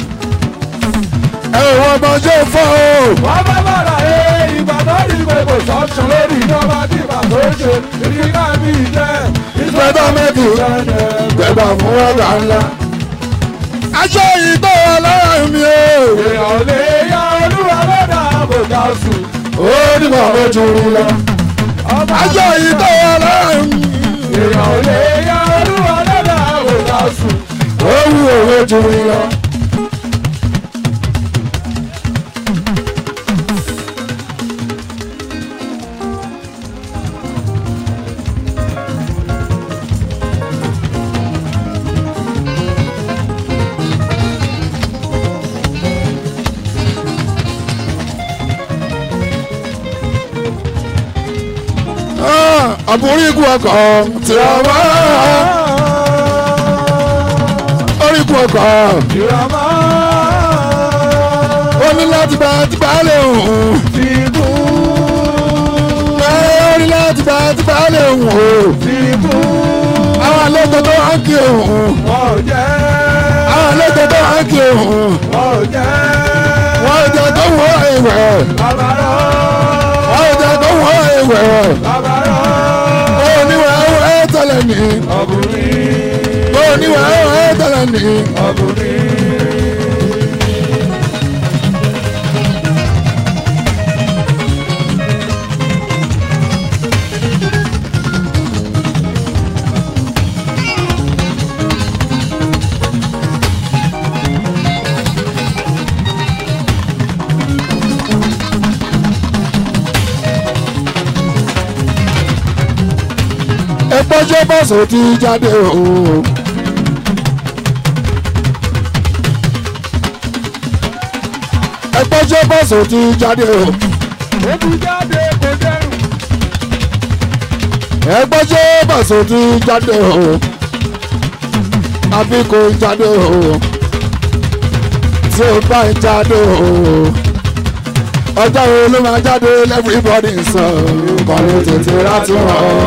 Speaker 1: Ẹ ò wọ́n bá ṣe fọ́.
Speaker 2: Wọ́n bá bá láyé Ìbàdàn rí pé kò sọ́ọ̀ṣọ̀ lórí ìjọba tí bàtò ṣe. Ìjọba bí jẹ́.
Speaker 1: It's better make you tẹ̀gbà fún ọ̀gá ńlá. Aṣọ ìgbọ́ ọlọ́run mi o.
Speaker 2: Èèyàn lè ya olúwa lọ́dà àbòká sùn.
Speaker 1: Ó ní mọ̀ ojú rí lọ. Aṣọ ìgbọ́ ọlọ́run mi.
Speaker 2: Èèyàn lè ya olúwa lọ́dà àbòká sùn.
Speaker 1: Ó wú ojú rí lọ. Àbúrí ikú ọkọ̀ tìrọ̀mọ́. Orí ikú ọkọ̀
Speaker 2: Ìrọ̀mọ́.
Speaker 1: ó ní láti bá lè hùn.
Speaker 2: Fìbú.
Speaker 1: Ó ní láti bá lè hùn.
Speaker 2: Fìbú.
Speaker 1: Àwọn àlejò tó wá ń kí òun.
Speaker 2: Wọ́n ò jẹ́.
Speaker 1: Àwọn àlejò tó wá ń kí òun.
Speaker 2: Wọ́n ò jẹ́.
Speaker 1: Wọ́n ò jẹ́ tó wọ́ ìwẹ̀.
Speaker 2: Bàbárọ̀.
Speaker 1: Wọ́n ò jẹ́ tó wọ́ ìwẹ̀.
Speaker 2: Bàbárọ̀.
Speaker 1: Ó ní wẹ́ẹ́ tẹ̀lé mi.
Speaker 2: Ọkùnrin.
Speaker 1: oníwà ẹ̀ tẹ̀lé ní. Ẹgbọ́jọ́ bọ́sọ̀ ti jáde o. Ẹgbọ́jọ́ bọ́sọ̀ ti jáde o.
Speaker 2: Ó ti jáde kò dẹrùn.
Speaker 1: Ẹgbọ́jọ́ bọ́sọ̀ ti jáde o. Àbí kò jáde o. Tí o bá ń jáde o. Ọjọ́ wo ló máa jáde everybody sọ. Kọ́ni tètè láti wọ̀ ọ́.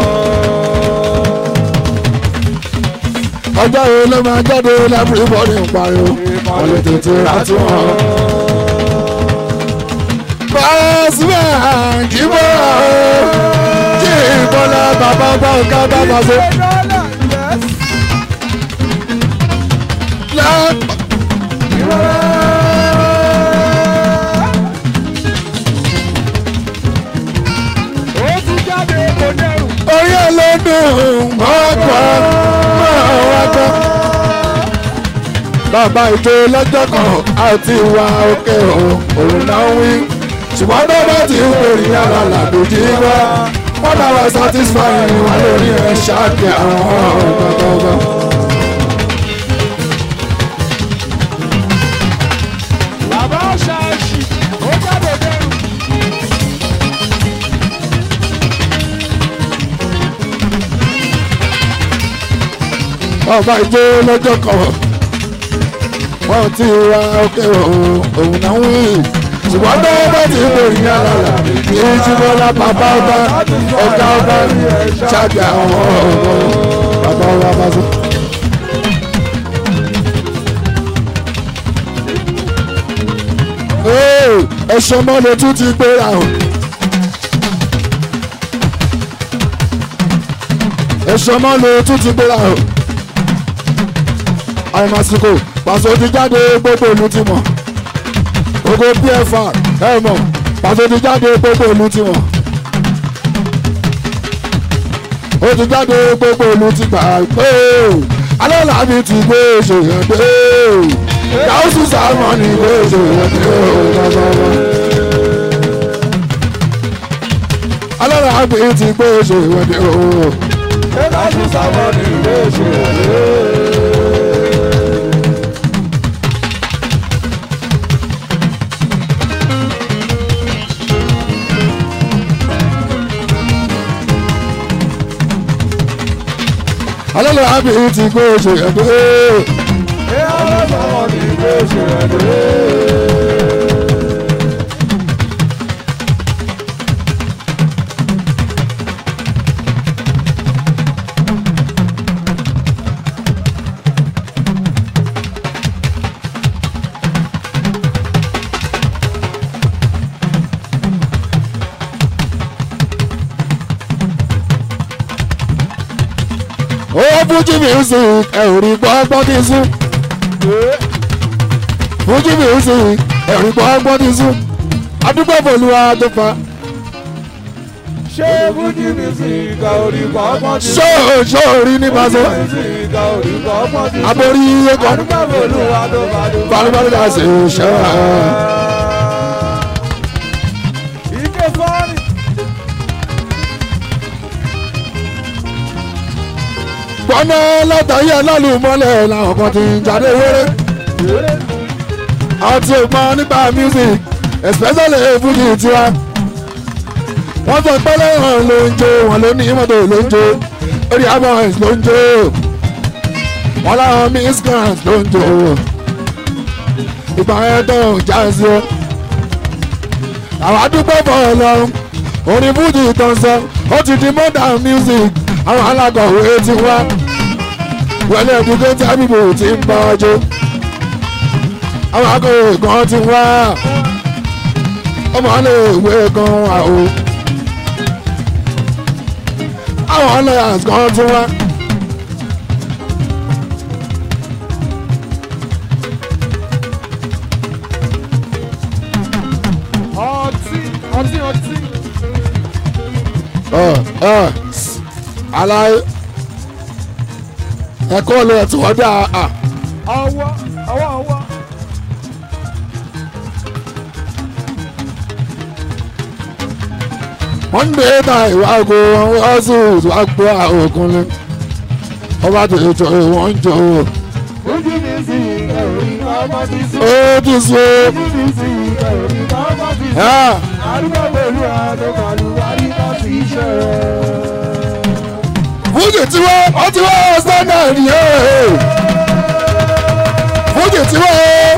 Speaker 1: Ọjọ́ wo ló máa jáde everybody ń pariwo. Kọ́ni tètè láti wọ̀ ọ́. Pàṣípà kì í bọ́ra o. Kí ìbọ̀lá bàbá bá ọ̀gá bàbá ṣe. Orí ẹ̀ ló dùn mọ́kọ́ mọ́wákọ́. Bàbá ìjọ lọ́jọ́ kan àti ìwà òkè òun náà wí. Ṣùgbọ́n tó bá ti ń pèrè yàrá làdòjì wá. Wọ́n náà wá satisfying wà lórí ẹ̀ ṣáàkì àwọn ọ̀gbọ̀gbọ̀.
Speaker 2: Bàbá ṣáàṣì ó jáde dẹrùn.
Speaker 1: Bàbá ìjọ lọ́jọ́ kan wọ́n ti wá òkè òun náà wí. Ṣùgbọ́n tó bá ti ń pèrè yàrá làdòjì ṣùgbọ́n bàbá ọba ọ̀gá ọba ṣáàkì àwọn ọ̀gbọ̀gbọ̀. Bàbá ọba bá sọ. Ẹ̀ṣọ́ mọ́lẹ̀ tún ti gbéra o. Ẹ̀ṣọ́ mọ́lẹ̀ tún ti gbéra o. Àìmásíkò Pàṣọ ti jáde gbogbo ìlú ti mọ̀. Gbogbo PFR ẹ̀ mọ̀ Pàṣọ ti jáde gbogbo ìlú ti mọ̀. Ó ti jáde gbogbo ìlú ti gbà pé alẹ́ làbí ti gbé ṣèyàn dé. Gáúsù sáwọn ní ìwé ìṣòro alára àgbè ti gbé ìṣòro ní o.
Speaker 2: Gáúsù sáwọn ní ìwé ìṣòro.
Speaker 1: Alára àgbè ti gbé ìṣòro ní o. Fuji music ẹ̀rí gbọ́gbọ́ ti sún. Fuji music ẹ̀rí gbọ́gbọ́ ti sún. Adúgbò Olúwa tó fa.
Speaker 2: Ṣé Fuji music ẹ̀rí gbọ́gbọ́ ti sún?
Speaker 1: Ṣó orí ní Pàṣọ. Aborí ẹ̀kọ́.
Speaker 2: Adúgbò Olúwa tó fa.
Speaker 1: Balùbalù dà sí ṣẹ́ wà.
Speaker 2: Ike fọ́ọ̀rì.
Speaker 1: Gbọ́nà látàrí alálùmọ́lẹ̀ làwọn kan ti ń jáde wéré. Àwọn tí o mọ̀ nípa music especially Fuji tiwa. Wọ́n sọ pé lẹ́yìn ló ń jó wọn ló ní mọ́tò ló ń jó orí aboys ló ń jó wọn láwọn miscreants ló ń jó ìgbà yẹn tó ń já sí o. Àwọn àdúgbò bọ̀ lọ́rùn orin Fuji tó ń sọ ó ti di modern music. Àwọn alákọ̀wé ti wá wọlé educated people ti ń bá ọjọ́. Àwọn akọ̀wé kan ti wá ọmọ ilé ìwé kan wà o. Àwọn lawyers kan ti wá aláì ẹ̀kọ́ lè tí wọ́n dá a.
Speaker 2: ọwọ́.
Speaker 1: wọ́n ń gbé ta ìwà ògo wọ́n sì wá gbọ́ òkun ni ọba tó jọ wọ́n ń jọ.
Speaker 2: ojú mi sì ẹ̀rí ọmọ ti sùn.
Speaker 1: ó ti sùn.
Speaker 2: ojú mi sì ẹ̀rí ọmọ ti sùn. arúgbó pẹ̀lú àdókòlù àríkà sí iṣẹ́ rẹ̀.
Speaker 1: fújì tí wọ́n ti wọ́n standard yẹn. fújì tí wọ́n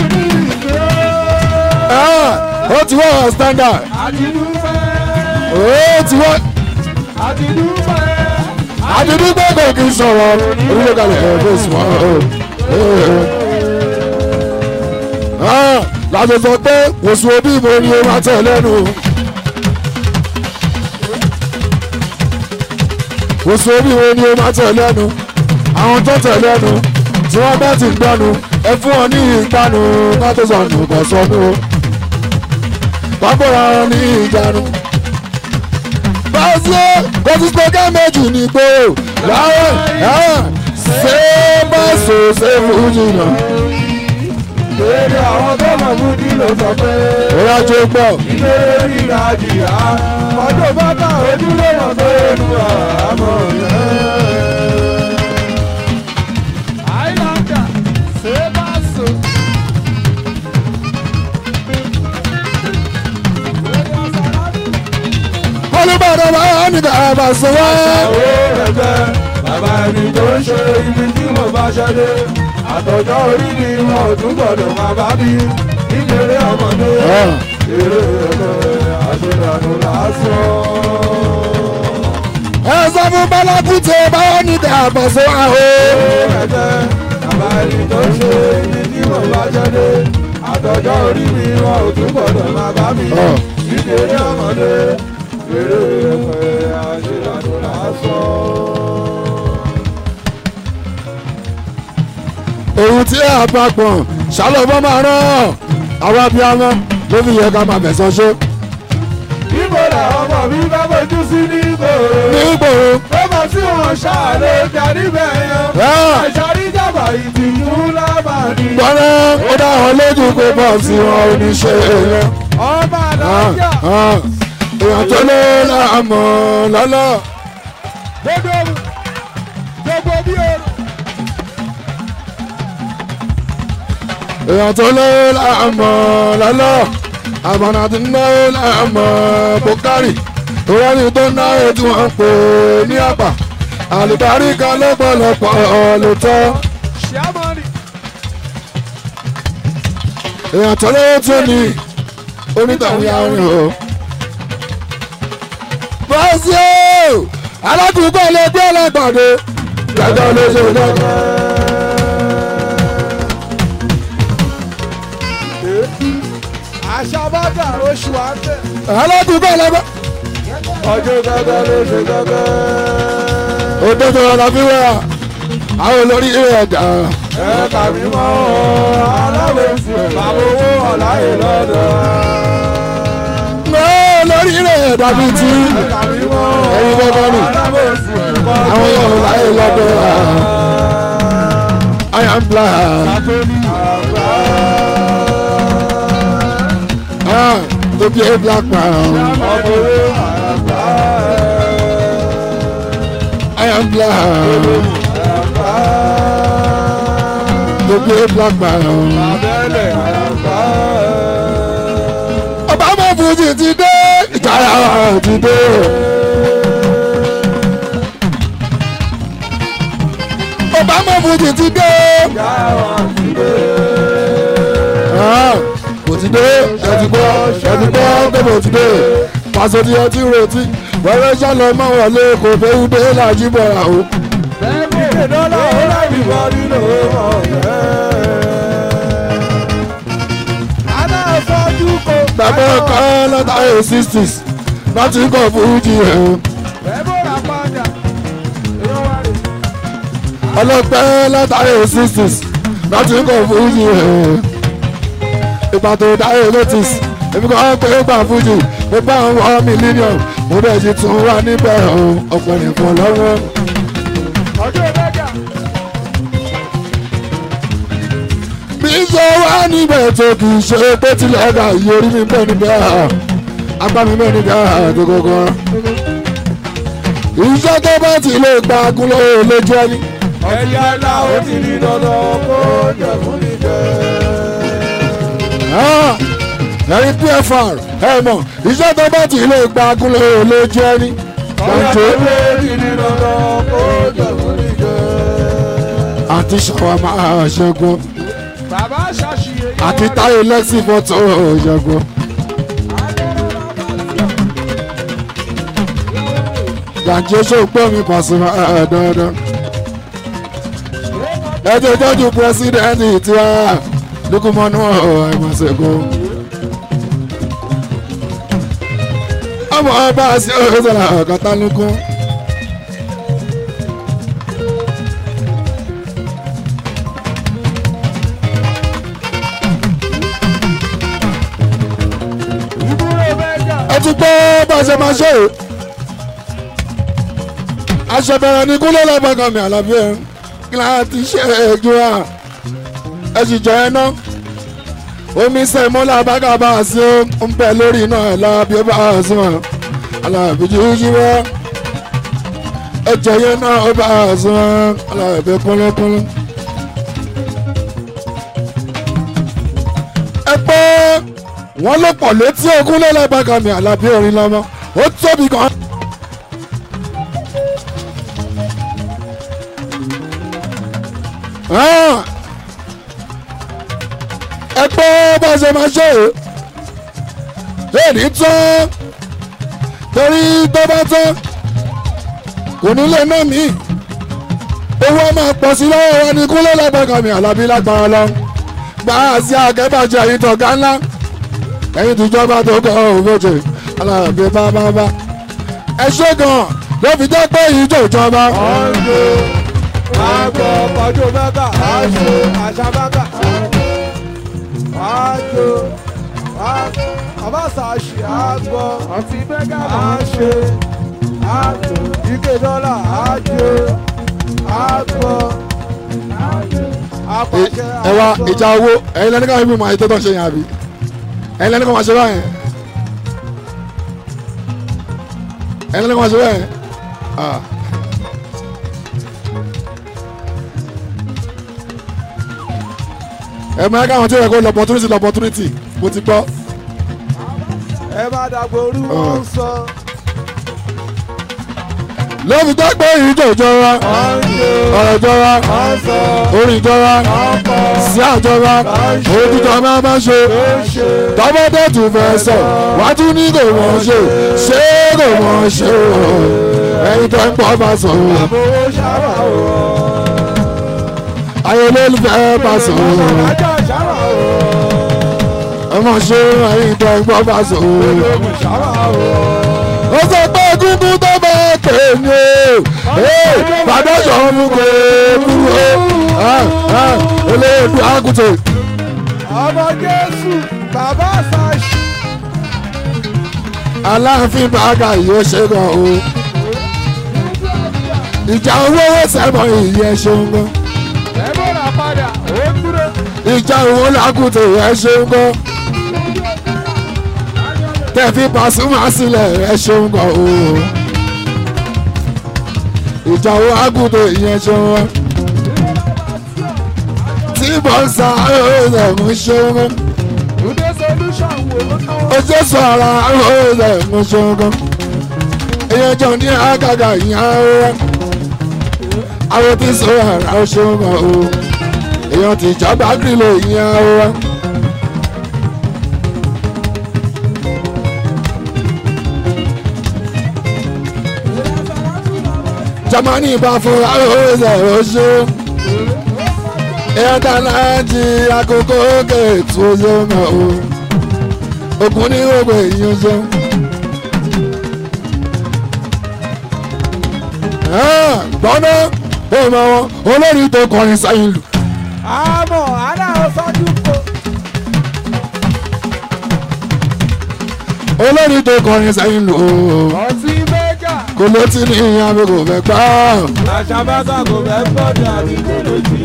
Speaker 1: ó ti wọ́n standard. ó ti wọ́n. àdìdúgbò kò kì í sọ̀rọ̀ orílẹ̀-èdè ẹ̀ fún ìsúnmọ́. láti sọ pé kò sùn òbí mo ní o máa tẹ̀ lẹ́nu. kò sùn òbí mo ní o máa tẹ̀ lẹ́nu. àwọn tó tẹ̀ lẹ́nu tí wọ́n bá ti gbanu ẹ fún wọn ní ìgbanu ká tó sọnù kò sọnù o. pápára wọn ní ìjánu. báṣọ kò tún gbẹgẹ méjì ní gbòòrò láwọn ṣé báṣọ ṣe fújì náà.
Speaker 2: Èrè àwọn tó mọ̀ fún kí ló sọ pé.
Speaker 1: Ìyá tó gbọ́.
Speaker 2: Ilé ríra jìyà. Ọjọ́ bàtà ojú ló mọ̀ pé inú àmọ̀ yẹn. Àìláńdà ṣé bá so.
Speaker 1: Olùbàdàn máa ń nígbà àbàṣọ wá.
Speaker 2: Àwọn ẹgbẹ́ bàbá ẹni tó ń ṣe ibi tí mo bá ṣẹ́dé. Àtọ̀jọ́ orí ni wọn ò tún gbọ́dọ̀ máa bá bí. Nítorí ọmọdé. Eré ẹgbẹ́ àṣeyànú lásán.
Speaker 1: Ẹ sọ fún Bálákú tí ó bá wà nígbà àbàṣọ wá o.
Speaker 2: Ẹgbẹ́ bàbá ẹni tó ń ṣe ibi tí mo bá ṣẹ́dé. Àtọ̀jọ́ orí ni wọn ò tún gbọ́dọ̀ máa bá bí. Nítorí ọmọdé. Eré ẹgbẹ́ àṣeyànú lásán.
Speaker 1: Òun tí a bá gbọ̀n ṣàlọ́bọ̀ máa rán àwọn abiyamọ ló fi yẹ ká máa fẹ̀sọ̀ ṣe.
Speaker 2: Níbo làwọn ọmọ mi bá fojú sí nígboro?
Speaker 1: Nígboro.
Speaker 2: Ó mọ̀ sí wọn ṣáàlè darí bẹ̀yàn. Àṣàrí jàmbá ìtìjú lábàárí.
Speaker 1: Gbọ́dọ̀ ó dá wọn lójú pé bọ́ọ̀sì wọn ò ní ṣe èèyàn.
Speaker 2: Ọba àdájà.
Speaker 1: Èèyàn tó lé láàmú lọ́lọ́.
Speaker 2: Gbogbo bí o.
Speaker 1: Èèyàn tó lé láàmú lọ́lọ́. Àbọ̀nà tí ń náwó láàmú Bùkárì. Ìrọ́lì tó náwó tí wọ́n ń pè ní àpà. Àlùbáríkà lọ́pọ̀lọpọ̀ lóòótọ́. Èèyàn tó lé tó ní onítàwọn yàrá rìn o. Bọ́sí o! Alákùnkọ́ ẹlẹgbẹ́ ọlọ́gbàdo. Gẹ́gẹ́ olóṣè lọ́gbà.
Speaker 2: Àṣàbádà oṣù àgbẹ̀.
Speaker 1: Alákùnkọ́ ẹlẹgbẹ́.
Speaker 2: Ọjọ́ gẹ́gẹ́ ló ṣe gẹ́gẹ́.
Speaker 1: Òdodo ọ̀la fi wá. Àwọn olórí ẹ̀dá.
Speaker 2: Ẹ tàbí mọ́ aláwẹ̀sì bàbá owó ọ̀láyè lọ́dọ̀.
Speaker 1: Lórí rẹ̀ dàbí tí ẹ̀yin gbọ́dọ̀ nù. Àwọn yóò láyé lọ́dọ̀ I am black. To be a black man. I am black. To be a black man. Obama Fuji ti dé. Ìjàrá ti dé. Obama Fuji ti dé. Kò ti dé, ẹ̀tì gbọ́ gbogbo ti dé. Pàṣẹ ti ọtí retí. Wẹ́rẹ́ sálọ máa wọlé kò fẹ́ wúdé láàjí bọ̀rà o.
Speaker 2: Bẹ́ẹ̀ni dọ́là ó lábì bọ́ nínú ọ̀rẹ́. Adá sọ́jú kò.
Speaker 1: Bàbá ọkọ látàrí 60s láti kọ̀ fújì ẹ̀.
Speaker 2: Bẹ́ẹ̀bọ̀rà padà.
Speaker 1: Ọlọ́pẹ́ látàrí 60s láti kọ̀ fújì ẹ̀. Ìgbà tó dáyé notice èmi kàn án pé ó gbà fújì mo bá ń wọ mílíọ̀nù ó bẹ̀ ti tún wá níbẹ̀ ọ̀pọ̀ nìkan lọ́wọ́.
Speaker 2: ọjọ́ ìrẹ́jà.
Speaker 1: bí sọ wá níbẹ̀ tó kì í ṣe pé tilẹ̀ ọ̀gá ìyórí mi bẹ́ẹ̀ níbẹ̀ apá mi bẹ́ẹ̀ níbẹ̀ tó kọ́kọ́. iṣẹ́ tó bá ti lè gba agúnlẹ̀ lójú ẹni.
Speaker 2: ẹ̀yà ńlá ó ti di dandan kó jẹ fún mi jẹ.
Speaker 1: ẹ̀yin pfr ẹ mọ̀ iṣẹ́ tó bá ti lè gba agúnlẹ̀ lójú ẹni.
Speaker 2: ọjọ́ ó ti di dandan kó jẹ fún mi jẹ.
Speaker 1: àti ṣàwámà ṣẹ́gun
Speaker 2: bàbá ṣàṣìyẹ.
Speaker 1: àti táyé lẹ́sìn fọ́tò ṣẹ́gun. Gànjẹ́ ṣògbọ́n mi Pasuma dandan. ẹ jẹ́ tọ́jú pírẹsidẹ́ǹtì tiwa Lukumanu Àìmọ̀ṣẹ́gun. ọmọ ọba sí ọ̀sẹ̀ ọ̀kọ́tàlùkù. ẹ ti gbọ́ bá a ṣe máa ṣe o. aṣọ̀bẹ̀rẹ̀ ní kúlẹ̀ lọ́gbọ̀ngàn mi àlàbí ẹ̀ kí láti ti ṣe èjú à ẹ sì jẹ́ ẹ náà omi sẹ́mọ́lá bága bá a sí ń bẹ lórí iná ẹ̀ lábí ó bá a sí wọn àlàbí jíjí wá ẹ̀jẹ̀ yẹn náà ó bá a sí wọn àlàbí kúnlẹ́kúnlẹ́. ẹ pé wọ́n ló pọ̀ létí ogún lọ́gbọ̀ngàn mi àlàbí orin lọ́mọ ó tóbi gan. ẹ pé bá a ṣe máa ṣe é èdè tán torí tó bá tán kò ní lè ná mi owó máa pọ̀ sí lọ́wọ́ wa ní kúnlẹ̀ lágbàgàn mi àlàbí lágbára lọ gba àti akẹ́bàjẹ́ ẹ̀yìn tọ̀gá ńlá ẹ̀yìn tìjọba tó kọ́ òfòjè alábẹ́ bábábá ẹ ṣe gan ló fi jẹ́ pé èyí tó jọba.
Speaker 2: àgbọ̀ pàjọ́ bàbá àṣọ àṣà bàbá àjò àbáṣàṣì àgbọ̀ àti bẹ́gà àṣẹ àjò ike dọ́là àjò àgbọ̀ àpàṣẹ.
Speaker 1: ẹ wá ìjà owó ẹ̀yin lẹ́nu káwọn ibi mọ̀ àyè tó tọ́ ṣe yẹn àbí ẹ̀yin lẹ́nu kọ́ máa ṣe báyẹn ẹ̀yin lẹ́nu kọ́ máa ṣe báyẹn. ẹ máa káwọn tí ó yẹ kó lọ́pọ̀túnítì mo ti gbọ́.
Speaker 2: ẹ bá dàgbò orú wọn sọ.
Speaker 1: ló fi jẹ́ pé ìjọ ìjọra ọ̀rọ̀ ìjọra orin ìjọra sí àjọra òun títọ́ máa máa ṣe tọ́mọdé tún fẹ́ sọ wá tún ní kò mọ̀ ṣe ṣé kò mọ̀ ṣe o ẹni tó ń pọ̀ bá sọ o ayé olólùfẹ́ bá sọ o ọmọ ṣe ẹni tó ń pọ̀ bá sọ o ó sọ pé egungun tó bá pè ní o bàdọ́jọ́ mú kó kúrò olóòdù àgùntàn.
Speaker 2: ọmọ Jésù bàbá ṣáṣì.
Speaker 1: Aláàfin bàgà yóò ṣe gan o ìjà owó sẹ́mọ̀ ìyẹn ṣeun gan.
Speaker 2: ẹ̀bùn rà padà ó dúró.
Speaker 1: ìjà owó làgùntàn ìyẹn ṣeun gan. tẹ̀fí Pasuma sílẹ̀ ẹ̀ ṣeun gan o ìjà owó àgùntàn ìyẹn ṣeun gan. tí bọ́nsá ọ̀rọ̀ mú ṣeun gan.
Speaker 2: Ude solution wo ló náwó.
Speaker 1: ojú sọ̀rọ̀ ọ̀rọ̀ mú ṣeun gan. èèyàn jọ ní àgàgà ìyá ọ̀rọ̀ àwọn tí sọ ara ṣeun gan o èèyàn ti jábá gírílò ìyá ọ̀rọ̀. Jamani bá fún ọ̀rọ̀ ọ̀ṣọ́ èèyàn dáná jí àkókò kẹ̀tù ọ̀ṣọ́ náà o ògùn ní gbogbo èèyàn ṣe. gbọ́nà ó mọ wọn olórí tó kọrin sáyìn lù.
Speaker 2: àmọ́ aláwọ̀ sọ́jú kò.
Speaker 1: olórí tó kọrin sẹ́yìn lò ó.
Speaker 2: ọtí mẹ́gà.
Speaker 1: kò létí ní àbí kò fẹ́ gbọ́.
Speaker 2: àṣàbàtà kò fẹ́ gbọ́dọ̀ àbí kò létí.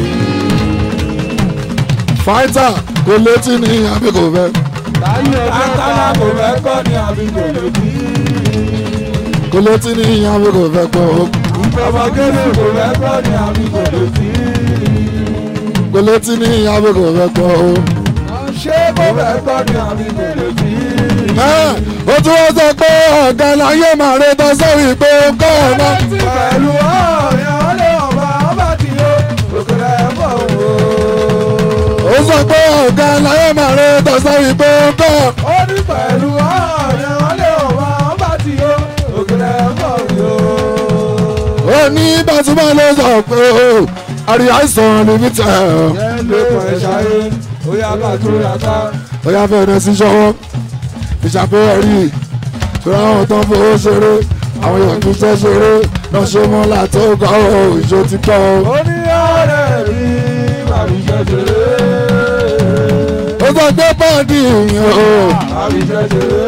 Speaker 1: fáìtà kò létí ní àbí kò fẹ́.
Speaker 2: àtàlà kò fẹ́ gbọ́dọ̀ àbí kò létí.
Speaker 1: kò létí ní àbí kò fẹ́ gbọ́.
Speaker 2: ọmọgẹ́lẹ́ kò fẹ́ gbọ́dọ̀ àbí kò létí.
Speaker 1: kò létí ní àbí kò fẹ́ gbọ́.
Speaker 2: ṣé kò fẹ́ gbọ́dọ̀ àbí kò létí.
Speaker 1: ó tún wọ́n sọ pé ọ̀gá láyé máa rẹ tán sórí pé ó kọ́ ọ̀nà.
Speaker 2: pẹ̀lú ọ̀rẹ́ ọ̀lẹ́ ọba tí ó òkèlè bọ̀ wò.
Speaker 1: ó sọ pé ọ̀gá láyé máa rẹ tán sórí pé ó kọ́.
Speaker 2: ó ní pẹ̀lú ọ̀rẹ́ ọ̀lẹ́ ọba tí ó òkèlè bọ̀ wò.
Speaker 1: ó ní Pasuma ló sọ pé àríyá ìsàn níbi tẹ̀.
Speaker 2: lẹ́kọ̀ọ́ ẹ̀ ṣayé ó yá bàtúrà ká.
Speaker 1: ó yá fẹ́ẹ́ sí ṣọwọ́ ìṣàpẹ́rẹ́ rí ìṣòro àwọn tó ń fowó ṣeré àwọn èèyàn kì í ṣe ṣeré lọ ṣe mọ́ látó kọ́ ìṣó ti tọ́.
Speaker 2: ó ní ọ̀rẹ́ rí àbíṣẹ́ ṣeré.
Speaker 1: ó sọ pé bọ́ọ̀dì ìyẹn o.
Speaker 2: àbíṣẹ́ ṣeré.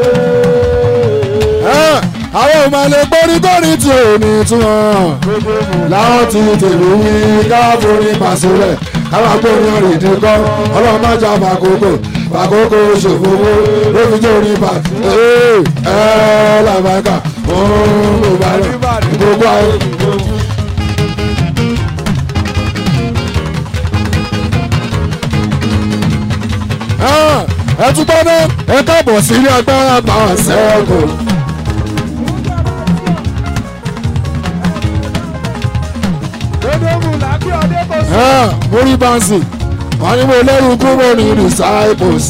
Speaker 1: àwọn ò máa lè gbórígbórí tí ò ní túmọ̀ láwọn ti tèlú wí káfórí pàṣẹlẹ̀ káwọn agbórin ọ̀rìndín kọ́ ọlọ́run má jà fàkókò fàkókò ṣòfowó lórí jẹ́ orí bá làbàkà òun ló bá lọ gbogbo ayé. ẹ tún gbọ́dọ̀ ẹ káàbọ̀ sí ilé agbára power circle. Mórí bánsì wọ́n ní mo lẹ́rù kúrò ní disciples.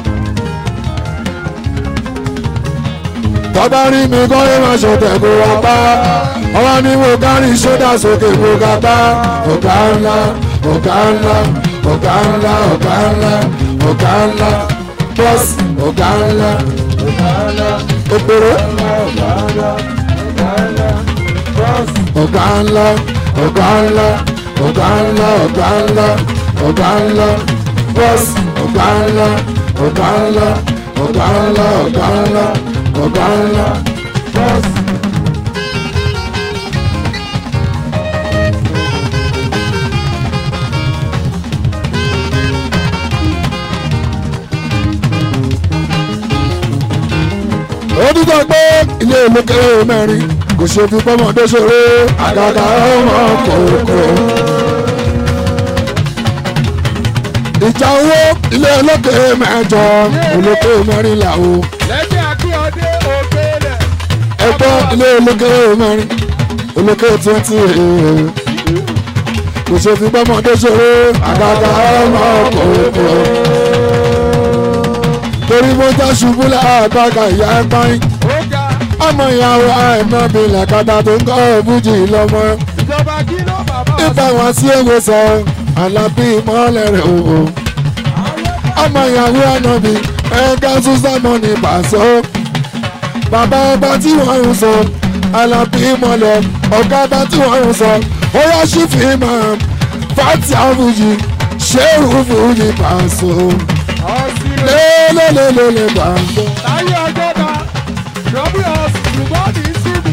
Speaker 1: tọ́ba rí mi kọ́ ẹ máa ṣọ̀tẹ̀ kó wá bá ọwọ́ ní mo kárí ṣódà sókè kó ga bá ọ̀gá ńlá ọ̀gá ńlá ọ̀gá ńlá ọ̀gá ńlá ọ̀gá ńlá bọ́ọ̀sì ọ̀gá ńlá ọ̀gá ńlá òpèrè ọ̀gá ńlá ọ̀gá ńlá bọ́ọ̀sì ọ̀gá ńlá ọ̀gá ńlá ọ̀gá ńlá ọ̀gá ńlá ọ̀gá ńlá bọ́ọ̀sì ọ̀gá ńlá ọ̀gá ńlá ọ̀gá ńlá ọ̀gá ńlá ọ̀gá ńlá bọ́ọ̀sì. ó dúdú pé ilé ìlú kéré mẹ́rin kò ṣe fi pọ́mọdé ṣòro àgàgà ọmọ kòkó. ìjà owó ilé olókè mẹ́jọ olókè mẹ́rìnlá o.
Speaker 2: lẹ́jẹ̀ akíọdé òkèlè.
Speaker 1: ẹgbẹ́ ilé olókè mẹ́rin olókè 20 kò ṣe fi pọ́mọdé ṣòro àgàgà ọmọ kòkó. torí mo já ṣubú láàbàgà ìyá ẹ̀ báyìí ọmọ ìyàwó àìmọ́bí làkàtà tó ń kọ́ òbújì lọ́mọ.
Speaker 2: ìjọba kí ló bàbá.
Speaker 1: ìfà wọn sí èwe sọ Àlàbí ìmọ̀lẹ̀ rẹ̀ òwò. ọmọ ìyàwó ànàbí ẹ̀ka súsámọ́ ní pàṣọ. bàbá ọba tí wọ́n ń sọ Àlàbí ìmọ̀lẹ̀ ọ̀gá ọba tí wọ́n ń sọ ó yá sí fìmọ̀ fàtí àfújì ṣéèrú fújì pàṣọ. lélẹ́lẹ́lẹ́lẹ́ pàṣọ.
Speaker 2: láyé ọjọ́ ta rọ́bì ọ̀sùn ṣùgbọ́n ní síbi.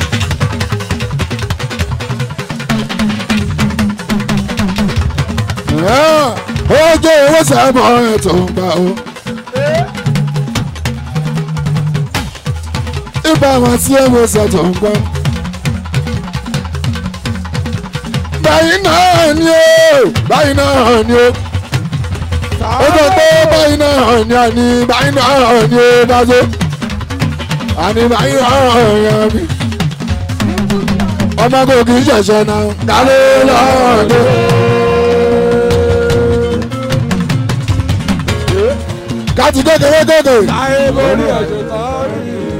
Speaker 1: ó jẹ́ owó sábọ̀ ètò ìgbà o. ibà wọn sí owó sẹ̀tọ̀ ń gbọ́. báyìí náà ni ó báyìí náà ni ó. ó jẹ́ pé báyìí náà ni àní báyìí náà ni ó bá tó. àní báyìí náà yẹn mi. ọmọ kò kì í ṣẹ̀ṣẹ̀ náà kálé lọ́ọ̀dọ́. káti kékeré kékeré.
Speaker 2: láyé lórí ọ̀ṣẹ̀ tọ́rí.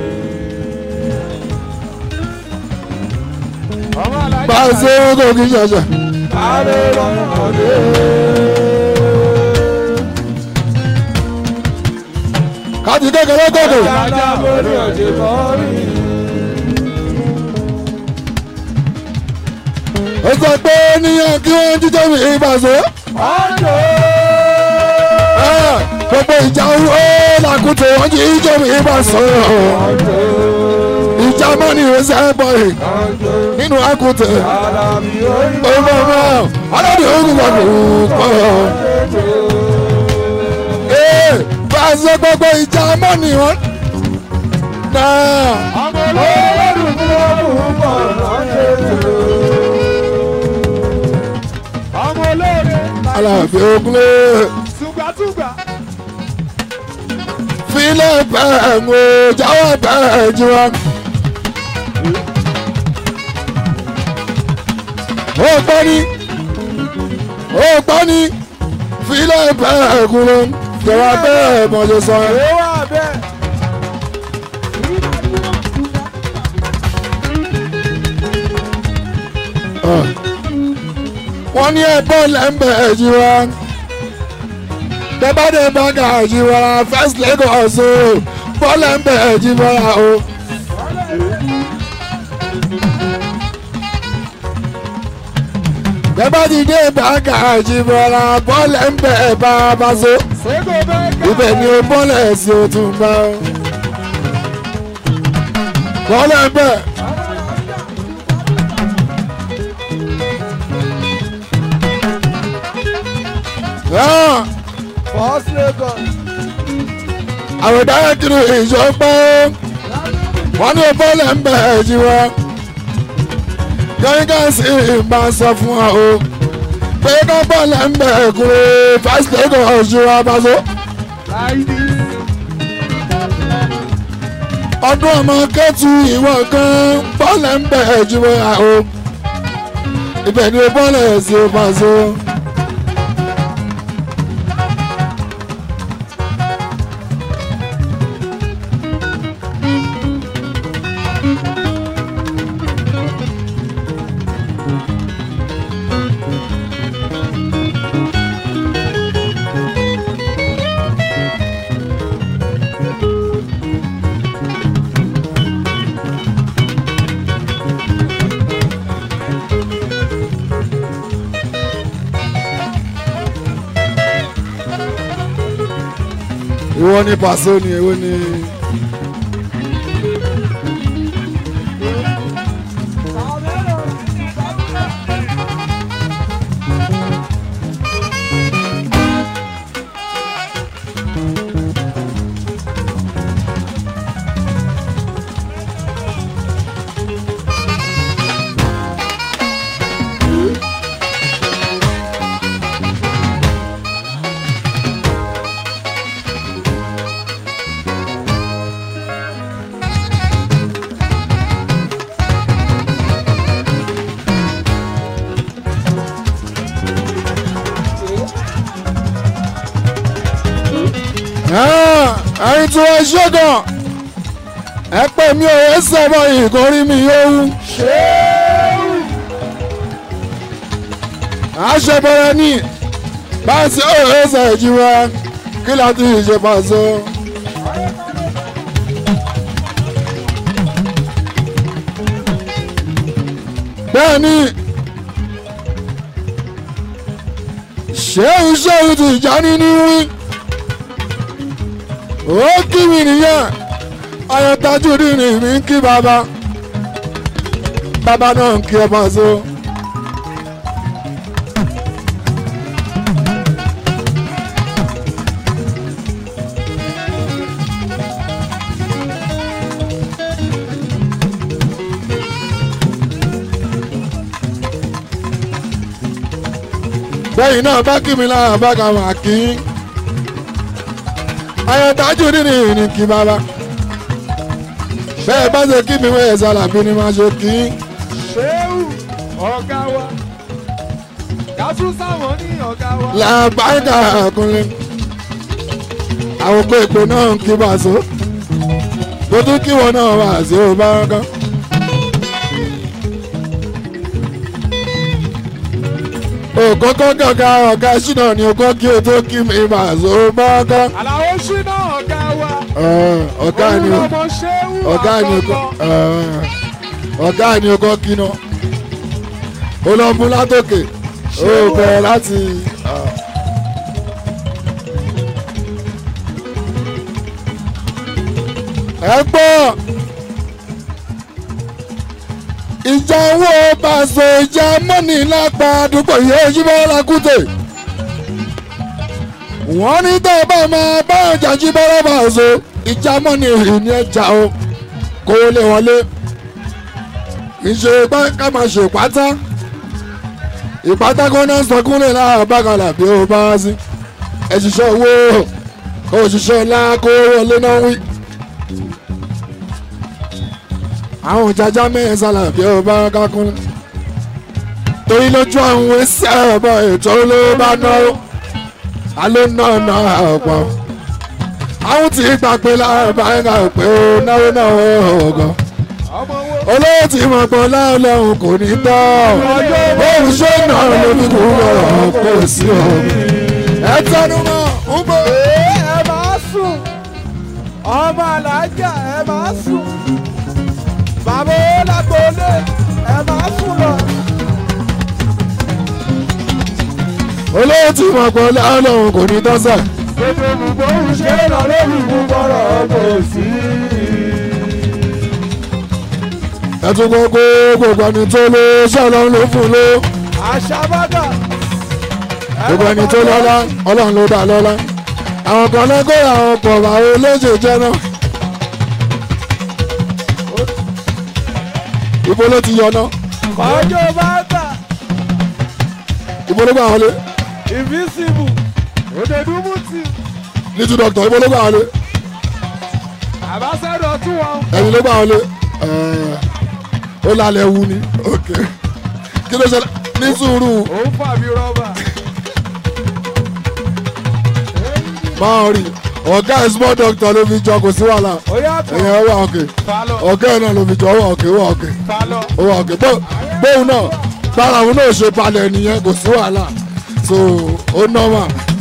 Speaker 1: bá a ṣe é kò kì í ṣẹ̀ṣẹ̀.
Speaker 2: láyé lórí ọ̀ṣẹ̀.
Speaker 1: káti kékeré kékeré.
Speaker 2: láyé lórí ọ̀ṣẹ̀ tọ́rí.
Speaker 1: ó sọ pé níyàn kí wọ́n jíjẹ́ mi ìbàṣẹ́.
Speaker 2: ọ̀ṣẹ̀.
Speaker 1: gbogbo ìjà owó làkú akute wọn jí ijó mi bá sọ̀rọ̀ ìjàmọ́ ni ìrẹsẹ̀ bọ̀ yìí nínú akute ọmọ ọmọ ọlọ́dún ogun wà lóko bá a ṣe gbogbo ìjàmọ́ ni wọn náà. Aláàfin ogunlé.
Speaker 2: Tùgbàtùgbà.
Speaker 1: Filẹ̀ bẹ́ẹ̀ ń o jáwọ́ bẹ́ẹ̀ jí wa. Ó gbọ́ ní filẹ̀ bẹ́ẹ̀ kúrò jọ̀wọ́ bẹ́ẹ̀ mọ̀ ṣe sọ. Wọ́n ní ẹ̀bọ́ lẹ́m̀bẹ̀ jí wa. Bẹ́bàdé bàgà jí wa first Lagos o bọ́ọ̀lù ẹ̀m̀bẹ̀ jí wa o. Bẹ́bàdé dé bàgà jí wa bọ́ọ̀lù ẹ̀m̀bẹ̀ bàbá so. Ibẹ̀ ni o bọ́ọ̀lù ẹ̀sìn o tún bá o. Bọ́ọ̀lù ẹ̀m̀bẹ̀. Àwọn ìdáyà kiri ìṣọ́pọ̀ wọ́n ní bọ́ọ̀lù ń bẹ̀ jí wa. Yọ̀yìn gáàsì ìbá sọ fún wa o pé ká bọ́ọ̀lù ń bẹ̀ kúrò first Lagos ju wa bá so. Ọdún ọmọ kẹ́tù ìwọ kan bọ́ọ̀lù ń bẹ̀ jí wa o. Ibẹ̀ ni bọ́ọ̀lù ẹ̀sìn bá so. Ìwọ ni Paso ni èwo ni. Ẹyin tí wọ́n ṣẹ́gàn ẹ pé mi ò yẹ sẹ́bọ̀ ìkórí mi yóò wú. Àṣebẹ̀rẹ̀ ní báyìí ó yẹ sẹ́ jí wa kí láti ṣe Paso. Bẹ́ẹ̀ ni ṣéun ti já nínú wí. Ó kí mi nìyẹn ayọ̀tájú nínú mi ń kí bàbá náà ń kí ẹ Paso. Bẹ́yìn náà bá kí mi lára bá kà wà kí ayọ̀tájú nínú ní kí bàbá bẹ́ẹ̀ bá ṣe kí mi wẹ̀ Sàlàbí ni máa ṣe kí.
Speaker 2: Ṣéwù ọ̀gá wa Gàtú sáwọn ní ọ̀gá wa.
Speaker 1: Làbáyíká àkúnlẹ̀ àwọn òpó èpè náà ń kí Paso tó tún kí wọn náà wà sí ọba kan. Òkókó gàgà ọ̀gá ṣìnà ni òkó kí o tó kí mi Paso bá kan.
Speaker 2: Àlàó ṣìnà ọ̀gá wa.
Speaker 1: Ọ̀gá ni ọ̀gá ni òkó kí náà. Ó lọ mú látòkè ó bẹ̀rẹ̀ láti. ẹ gbọ́ ìjà owó Paso ìjà mọ́nì lápá àdúgbò yìí Jíbọ́lá Kútè wọ́n ní tó bá máa bá ọjà Jíbọ́lá Paso ìjà mọ́nì ìní ẹja o kó lè wọlé ìṣe ká máa ṣe ìpátá ìpátá kó náà sọkúnlẹ̀ láàbàkàlà bí ó bá sí ẹ ṣiṣẹ́ owó òṣìṣẹ́ ńlá kó wọlé náà wí. àwọn jaja mẹ́rin sálà bí ó bá kákún torí lójú àwọn ẹsẹ̀ ọ̀bọ ètò ló bá náwó alẹ́ náà ọ̀pọ̀ àwọn tí gbà pé láàbàkà pé ó náwó náà ọ̀gọ́ olówó tí mo gbọ́ láàlọ́hùn kò ní tọ́ olùṣọ́ náà ló fi kú lọ́rọ̀ kó sí o ẹ tẹnu mọ́ ń bọ̀.
Speaker 2: ẹ máa sùn ọmọ alájà ẹ máa sùn bàbá olàgbọlé ẹ máa sùn lọ.
Speaker 1: olówó tí mo gbọ́ láàlọ́hùn kò ní tọ́ sẹ́.
Speaker 2: gbogbo gbogbo olùṣẹ́ náà ló fi kú lọ́rọ̀ kó sí.
Speaker 1: ẹtún gbogbo gbogbo ẹni tó ló ṣọlọ́run ló fún ló.
Speaker 2: àṣàbàdà.
Speaker 1: gbogbo ẹni tó lọ́lá ọlọ́run ló dá lọ́lá. àwọn kan lẹ́kọ̀ọ́ àwọn pọ̀ àwọn olóṣè jẹ́ náà. ibo ló ti yọ náà.
Speaker 2: ọjọ́ bá gbà.
Speaker 1: ibo ló gbà wọlé.
Speaker 2: invisible. òdèdúmùtì.
Speaker 1: little doctor ibo ló gbà wọlé.
Speaker 2: àbáṣẹ́dọ̀ tún wọn.
Speaker 1: ẹ̀yin ló gbà wọlé. ó lálẹ́ wu ni kí ló ṣẹlẹ̀ ní sùúrù.
Speaker 2: òun fàbí rọ́bà.
Speaker 1: máa rí ọ̀gá ẹ̀ small doctor ló fi jọ kò sí wàhálà
Speaker 2: ó yàtọ̀.
Speaker 1: ẹ̀yìn ọwọ́ ọ̀kẹ́
Speaker 2: falọ.
Speaker 1: ọ̀gá ẹ̀ náà ló fi jọ ọwọ́ ọ̀kẹ́ ọwọ́ ọ̀kẹ́
Speaker 2: falọ.
Speaker 1: ọwọ́ ọ̀kẹ́ bóun náà bára òun náà ṣe balẹ̀ nìyẹn kò sí wàhálà so ó nọ́mà.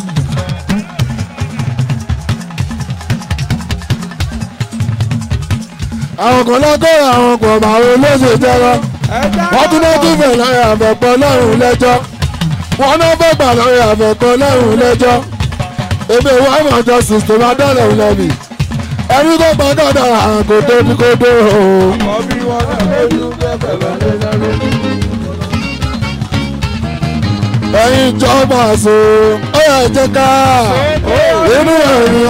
Speaker 1: àwọn kan lọ́gọ́rọ̀ àwọn kan bá àwọn olóṣè jẹ́rọ wọ́n tún náà tún fẹ̀ lọ́rẹ̀ àfẹ́kọ́ lọ́rùn lẹ́jọ́ wọ́n náà fẹ́ gbà lọ́rẹ̀ àfẹ́kọ́ lọ́rùn lẹ́jọ́ èmi ìwà àmọ̀jọ sìstò máa dọ́lẹ̀ lẹ́bi ẹni tó pa gàdá àgò tóbi kó dó o.
Speaker 2: ọbí wọn náà lójú bẹ́ẹ̀ lọ́lẹ́.
Speaker 1: ẹ̀yin ìjọba àṣọ ó yẹ jẹ́ ká inú ẹ̀rí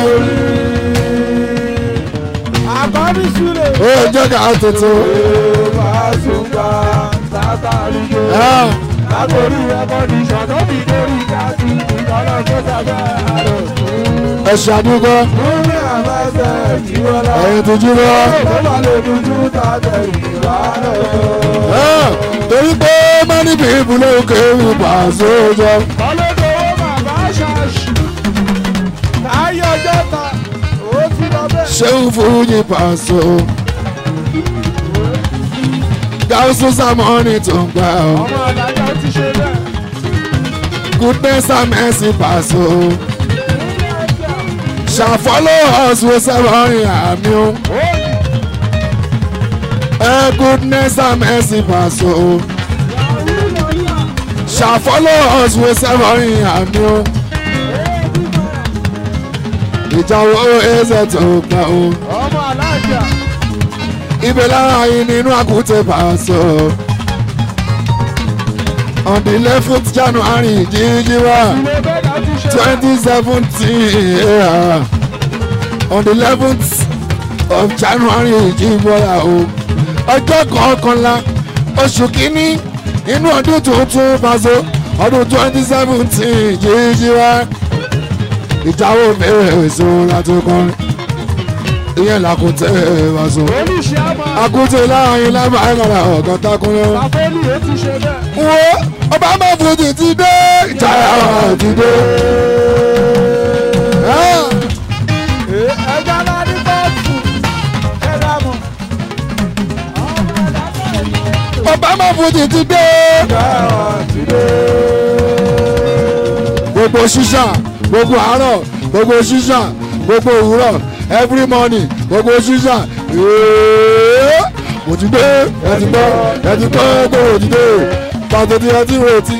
Speaker 2: àbábí súlẹ̀.
Speaker 1: ó yẹ jẹ́ ká tètè.
Speaker 2: Pasuma sátárì gbé. látòrí ẹ̀kọ́ni ṣọ̀tọ́ fi dórí káàtì ìkọlọ́ tó sábà àrò.
Speaker 1: ẹ ṣàdúgbò
Speaker 2: múlẹ̀ àbáṣẹ ìwọlá.
Speaker 1: ẹ̀yin tó jí lọ.
Speaker 2: ó bá lè dúdú tàbí ìwà lọ.
Speaker 1: torí pé many people ló kéwì Paso jọ.
Speaker 2: ọlọ́dọ̀wọ́ bàbá ṣáàṣì. láyé ọjọ́ ta ó ti lọ bẹ́ẹ̀.
Speaker 1: ṣéun fújì Paso. gáúsù sàmọ́nì tó ń gbà ọ́.
Speaker 2: ọmọ àdájọ́ ti ṣe bẹ́ẹ̀.
Speaker 1: goodness and mercy Paso. shall follow us with seven àmì o. Goodness and mercy Paso. shall follow us with seven àmì o. ìjà wo ẹsẹ̀ tó gbà o.
Speaker 2: ọmọ alájà.
Speaker 1: ibẹ̀ lára yìí nínú àkútẹ̀ Paso. on the 11th January jíjí wá 2017 on the 11th of January jíjí wá o. ọjọ́ kọ̀ọ̀kanlá oṣù kínní inú ọdún tuntun Paso ọdún 2017 jíjí wá ìjáwó mẹ́rẹ̀ èso láti kọrin ìyẹn làkútẹ̀ Paso.
Speaker 2: oníṣẹ́ àmọ́.
Speaker 1: àkútẹ̀ láàrin lábàárà ọ̀gá takunlẹ̀.
Speaker 2: àfẹ́lú yẹn ti ṣe bẹ́ẹ̀.
Speaker 1: wo ọba máa fojú ti dé ìjayà ti dé.
Speaker 2: ẹja náà ní bọ́ọ̀sù ẹ̀dá mọ̀.
Speaker 1: ọba máa fojú ti dé. gbogbo ṣíṣà gbogbo àárọ̀ gbogbo ṣíṣà gbogbo òwúrọ̀ every morning gbogbo ṣíṣà mo ti dé ẹ ti gbọ́ gbogbo mo ti dé Paso ti ẹ ti retí.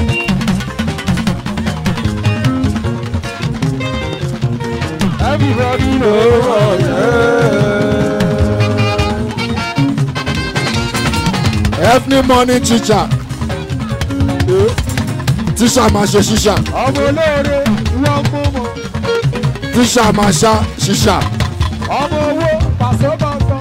Speaker 2: everybody know
Speaker 1: every morning teacher tíṣà máa ṣe ṣíṣà
Speaker 2: ọmọ olóore ìwọ mú mọ.
Speaker 1: tíṣà máa ṣá ṣíṣà
Speaker 2: ọmọ owó pàṣẹ bàtàn.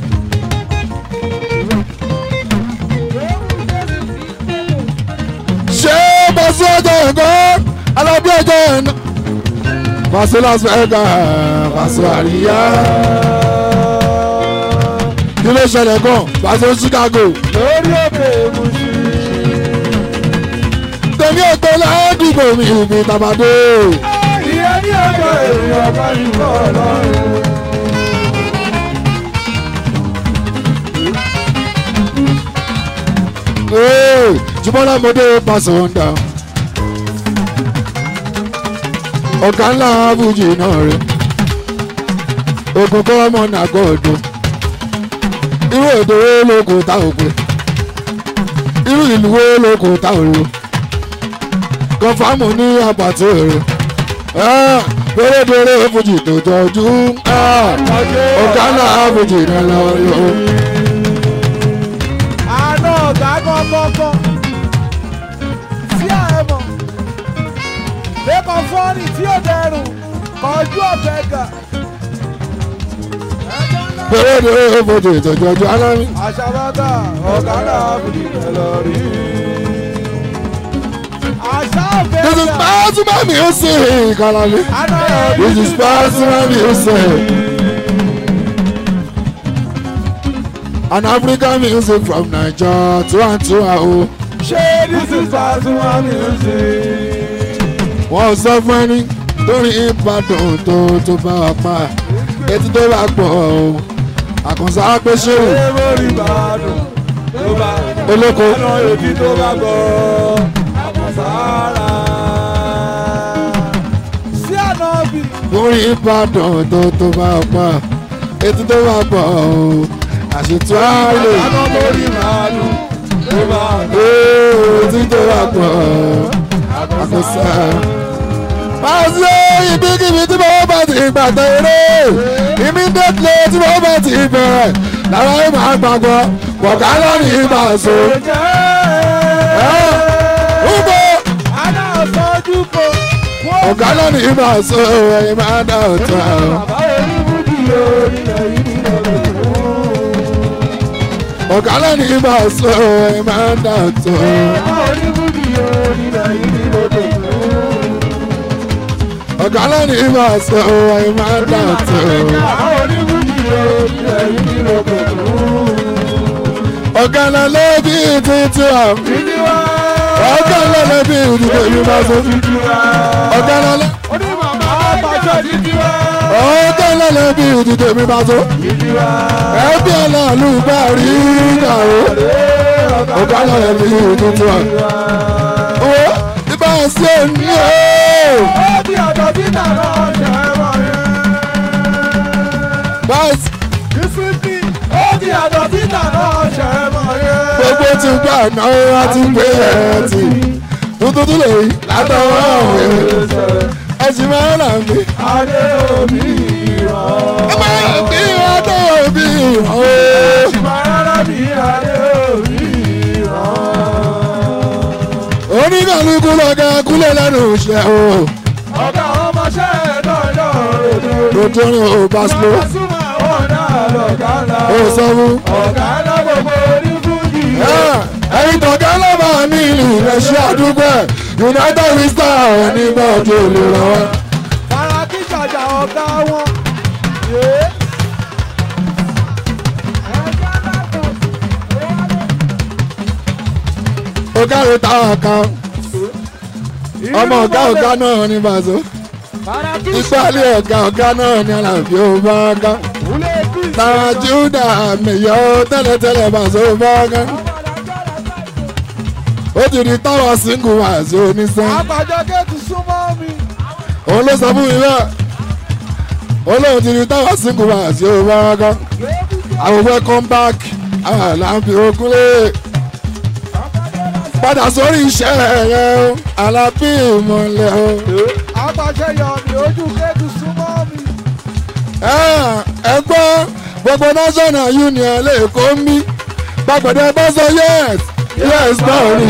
Speaker 1: ṣé bàṣẹ ọjọ́ ẹ̀kọ́ alábí ọjọ́ ẹ̀nà bàṣẹ Las Vegas bàṣẹ àríyá kí ló ṣẹlẹ̀ gan bàṣẹ Chicago
Speaker 2: lórí òkè ìmúṣí.
Speaker 1: tèmi ètò ládùúgbò mi ìbí tàbádé
Speaker 2: ìyá ní ọjọ́ èèyàn bá ní bọ́ ọlọ́run.
Speaker 1: jùmọ́lá mọ́dé pàṣẹ ọ̀dà ọ̀gá ńlá abújì náà rẹ̀ ogun kọ́ ọmọ nàgọ́ ọ̀dọ́ irú èdè wo ló kò tá òpin irú ìlú wo ló kò tá òru kọfàmù ní àpàtì èrò pérédéré fújì tó jọjú ọ̀gá ńlá abújì náà lọ́wọ́.
Speaker 2: àná ọ̀gá kọ́kọ́kọ́ sí àẹ̀mọ̀ lẹ́kọ̀ọ́ fọ́ọ̀nì tí ó dẹrùn kọjú ọ̀fẹ́ gà.
Speaker 1: pérédéré fújì tó jọjú alámi.
Speaker 2: àṣàbàtà ọ̀gá náà fìdí lọ rí. àṣà ọ̀fẹ́
Speaker 1: This is
Speaker 2: gà.
Speaker 1: personal music, Kalali. This is personal music. An African music from Nigeria to oh.
Speaker 2: ṣé this is personal music.
Speaker 1: Wọ́n sọ fún ẹni torí Ìbàdàn tó bá wà pa etí tó bá pọ̀ o. Àkànṣe àpèṣe o.
Speaker 2: ṣé mórí Ìbàdàn tó bá
Speaker 1: Olóko.
Speaker 2: àná èdè tó bá gbọ́ àkọsára. sí àná bí.
Speaker 1: Torí Ìbàdàn tó bá wà pa etí tó bá pọ̀ o. Àṣetú àlè.
Speaker 2: àná mórí Ìbàdàn tó bá gbọ́
Speaker 1: Etí tó bá pọ̀ o. Àkànṣe. Pàṣẹ ibikíbi tí mo bá ti gbàgbọ́ eré immediately tí mo bá ti bẹ̀rẹ̀ lára ẹ̀ máa gbàgbọ́ wọ̀gá lọ́nà ìgbà so.
Speaker 2: àná ọ̀sọ́jú kò.
Speaker 1: Ọ̀gá lọ́nà ìgbà so ẹ̀yin máa dá ọ̀tọ̀.
Speaker 2: bàbá oníbùdí orílẹ̀ yìí
Speaker 1: Ọ̀gá lọ́nà ìgbà so ẹ̀yin máa dá ọ̀tọ̀.
Speaker 2: bàbá oníbùdí orílẹ̀ yìí
Speaker 1: Ọ̀gá lọ́nà ìgbà so ẹ̀yin máa dá ọ̀tọ̀.
Speaker 2: bàbá oníbùdí orílẹ̀ yìí
Speaker 1: Ọ̀gá lọ́nà bí títí wà. Ọ̀gá lọ́nà bí títí mi máa so. Ọ̀gá lọ́nà. Ọ̀gá lọ́nà bí títí mi máa so. Ẹbí aláàlú bá rí ìgbàwó. Ọ̀gá lọ́nà bí títí wà. Owó ibà ṣe ní o. Báyìí. Gbogbo ti gbà náà wá ti gbé ẹ̀ tì. Tuntun tún lè rí látọwọ́ òwe. Ẹ sì máa ń rà mí.
Speaker 2: Adé omi ìrọ̀.
Speaker 1: Ẹ máa ń bí adé òbí ìrọ̀ o.
Speaker 2: Ìmọ̀ràn bí adé omi ìrọ̀.
Speaker 1: Oníkàlùkù lọ́gà kúlẹ̀ lẹ́nu iṣẹ́ o.
Speaker 2: Ọ̀gá ọmọọṣẹ́ lọ́jọ́ òdo.
Speaker 1: Lójú ọ̀run ò bá sílò.
Speaker 2: Súnmọ́ ọ̀dà lọ̀gá ńlá.
Speaker 1: Ó sọ fún.
Speaker 2: Ọ̀gá ńlá gbogbo onífúnjì.
Speaker 1: Ẹ̀yin tọ̀gá lọ́ba ní ìlú rẹ̀ ṣe àdúgbò ẹ̀. United we stand nígbà ojú olè rọ̀ wá.
Speaker 2: Fàràkì jàjà ọ̀gá wọn.
Speaker 1: Ọ̀gá rẹ̀ táwọn kan. Ọmọ ọ̀gá náà ní Bàzó. Ìgbàlẹ̀ ọ̀gá náà ní Àlàbí ó bá ká. Táwọn Júdà mẹ̀yọ́ tẹ́lẹ̀tẹ́lẹ̀ Bàzó bá ká. Ó ti di táwọn síngù Bàzó nísán.
Speaker 2: Àgbàjọ géètì súnmọ́ mi.
Speaker 1: Òun ló sọ fún mi bẹ́ẹ̀. Olóhùn ti di táwọn síngù Bàzó bá ká. Àwọn welcome back. Àwọn Àlàbí Ògúnlé. Padà sórí iṣẹ́ rẹ̀ o, Àlàbí ìmọ̀lẹ̀ o.
Speaker 2: Àgbàjọ yọ mi ojú géètì súnmọ́ mi.
Speaker 1: Ẹ gbọ́ gbogbo national union lè kó mí Gbàgbọ́dẹ bá sọ yes yes náà ni.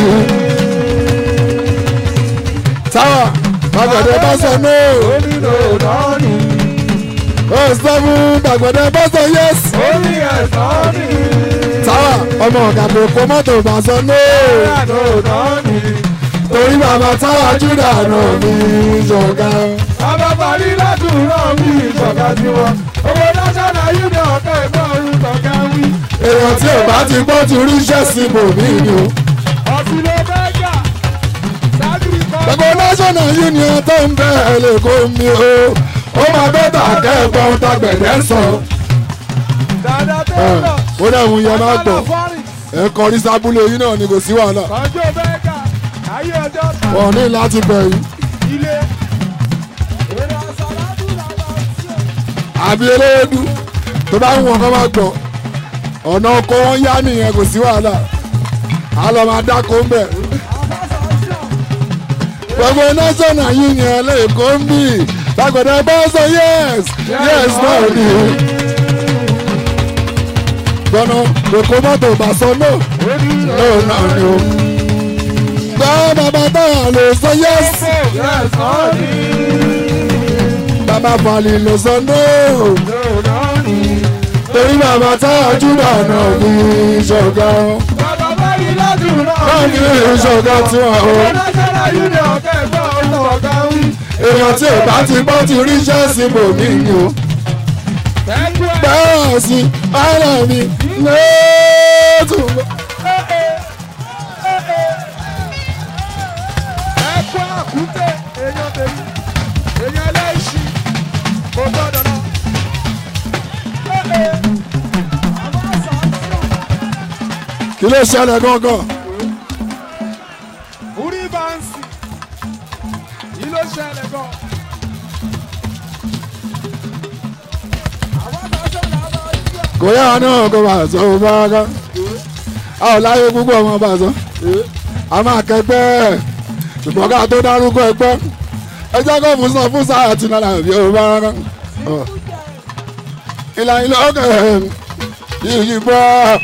Speaker 1: Táwa gbàgbọ́dẹ bá sọ no.
Speaker 2: Onílò náà ni.
Speaker 1: Ó sọ fún gbàgbọ́dẹ bá sọ yes.
Speaker 2: Oní ẹ̀sán ni.
Speaker 1: Táwa ọmọ ọ̀gá kò kó mọ́tò bá sọ no.
Speaker 2: Onílò náà ni.
Speaker 1: Torí bàbá Táwa Júdà náà ní ìjọba.
Speaker 2: Bàbá parí ládùúrà mi ìjọba tiwọn. Owó National Union ọ̀kẹ́ ìgbọ́n orúkọ kẹ́wí.
Speaker 1: Èèyàn tí ò bá ti gbọ́ ti ríṣẹ́ sí bòmí ni o.
Speaker 2: Ọ̀sìn ló fẹ́ jà. Sábìrì kan.
Speaker 1: Gbogbo National Union tó ń bẹ̀ ẹ́ lè kó mi o. Ó máa bẹ́tà kẹ́ẹ̀gbọ́n tagbẹ̀dẹ́ sọ.
Speaker 2: Dàdà tó ń lọ.
Speaker 1: Ó dẹ̀hun yẹn máa gbọ̀. Ẹ kọrí sábúlé yín náà ni kò sí wàhálà.
Speaker 2: Ọjọ́ fẹ́ jà. Ayé ọjọ́ ta.
Speaker 1: Wọ́n ní láti bẹ̀ yín.
Speaker 2: Ilé. Èrè ọ̀sán ládùúrà lọ sí ẹ̀.
Speaker 1: Àbí eléyédú tó bá ń wọn kọ́ máa gbọ̀. Ọ̀nà ọkọ̀ wọn yá nìyẹn kò sí wàhálà. A lọ máa dáko ń bẹ̀. Gbogbo National Union lè kó ń bì. Gbàgbọ́dẹ bá sọ yes yes náà ni. Gbọ́nà kòkó mọ́tò bá sọ no no náà ni o. Gbọ́ bàbá Táwa lè sọ yes.
Speaker 2: Ẹ̀sán ni.
Speaker 1: Bàbá Fàlì lè sọ no.
Speaker 2: Náà ni.
Speaker 1: Torí bàbá Táwa Júdà náà ní ìṣọ̀gá.
Speaker 2: Bàbá parí ládùúrà
Speaker 1: Náà ní ìṣọ̀gá tí wọ́n o.
Speaker 2: Owó National Union ọ̀kẹ́ ìgbọ́n orúkọ kẹ́wí.
Speaker 1: Èèyàn tí ò bá ti gbọ́ ti ríṣẹ́ sí bòmí ni o.
Speaker 2: Thank you.
Speaker 1: Bẹ́ẹ̀ sí ara mi lóòótọ́.
Speaker 2: Ẹ̀kọ́ àkútẹ̀ èèyàn tèmi. Èèyàn ẹlẹ́ṣin. Kò gbọ́dọ̀ náà.
Speaker 1: Kí ló ṣẹlẹ̀ gangan?
Speaker 2: Orí bá ń sìn. Yìí ló ṣẹlẹ̀ gan.
Speaker 1: Kò yá náà kó bá sọ bá ká. A ò láyé púpọ̀ ọmọ bá sọ. A máa kẹgbẹ́ ṣùgbọ́n ká tó dárúkọ ẹgbẹ́. Ẹjọ́ kò fún sọ fún sáà àti nàlà bí o bá rán. Ìlànà ìlú ọkẹ́ yìí bọ́.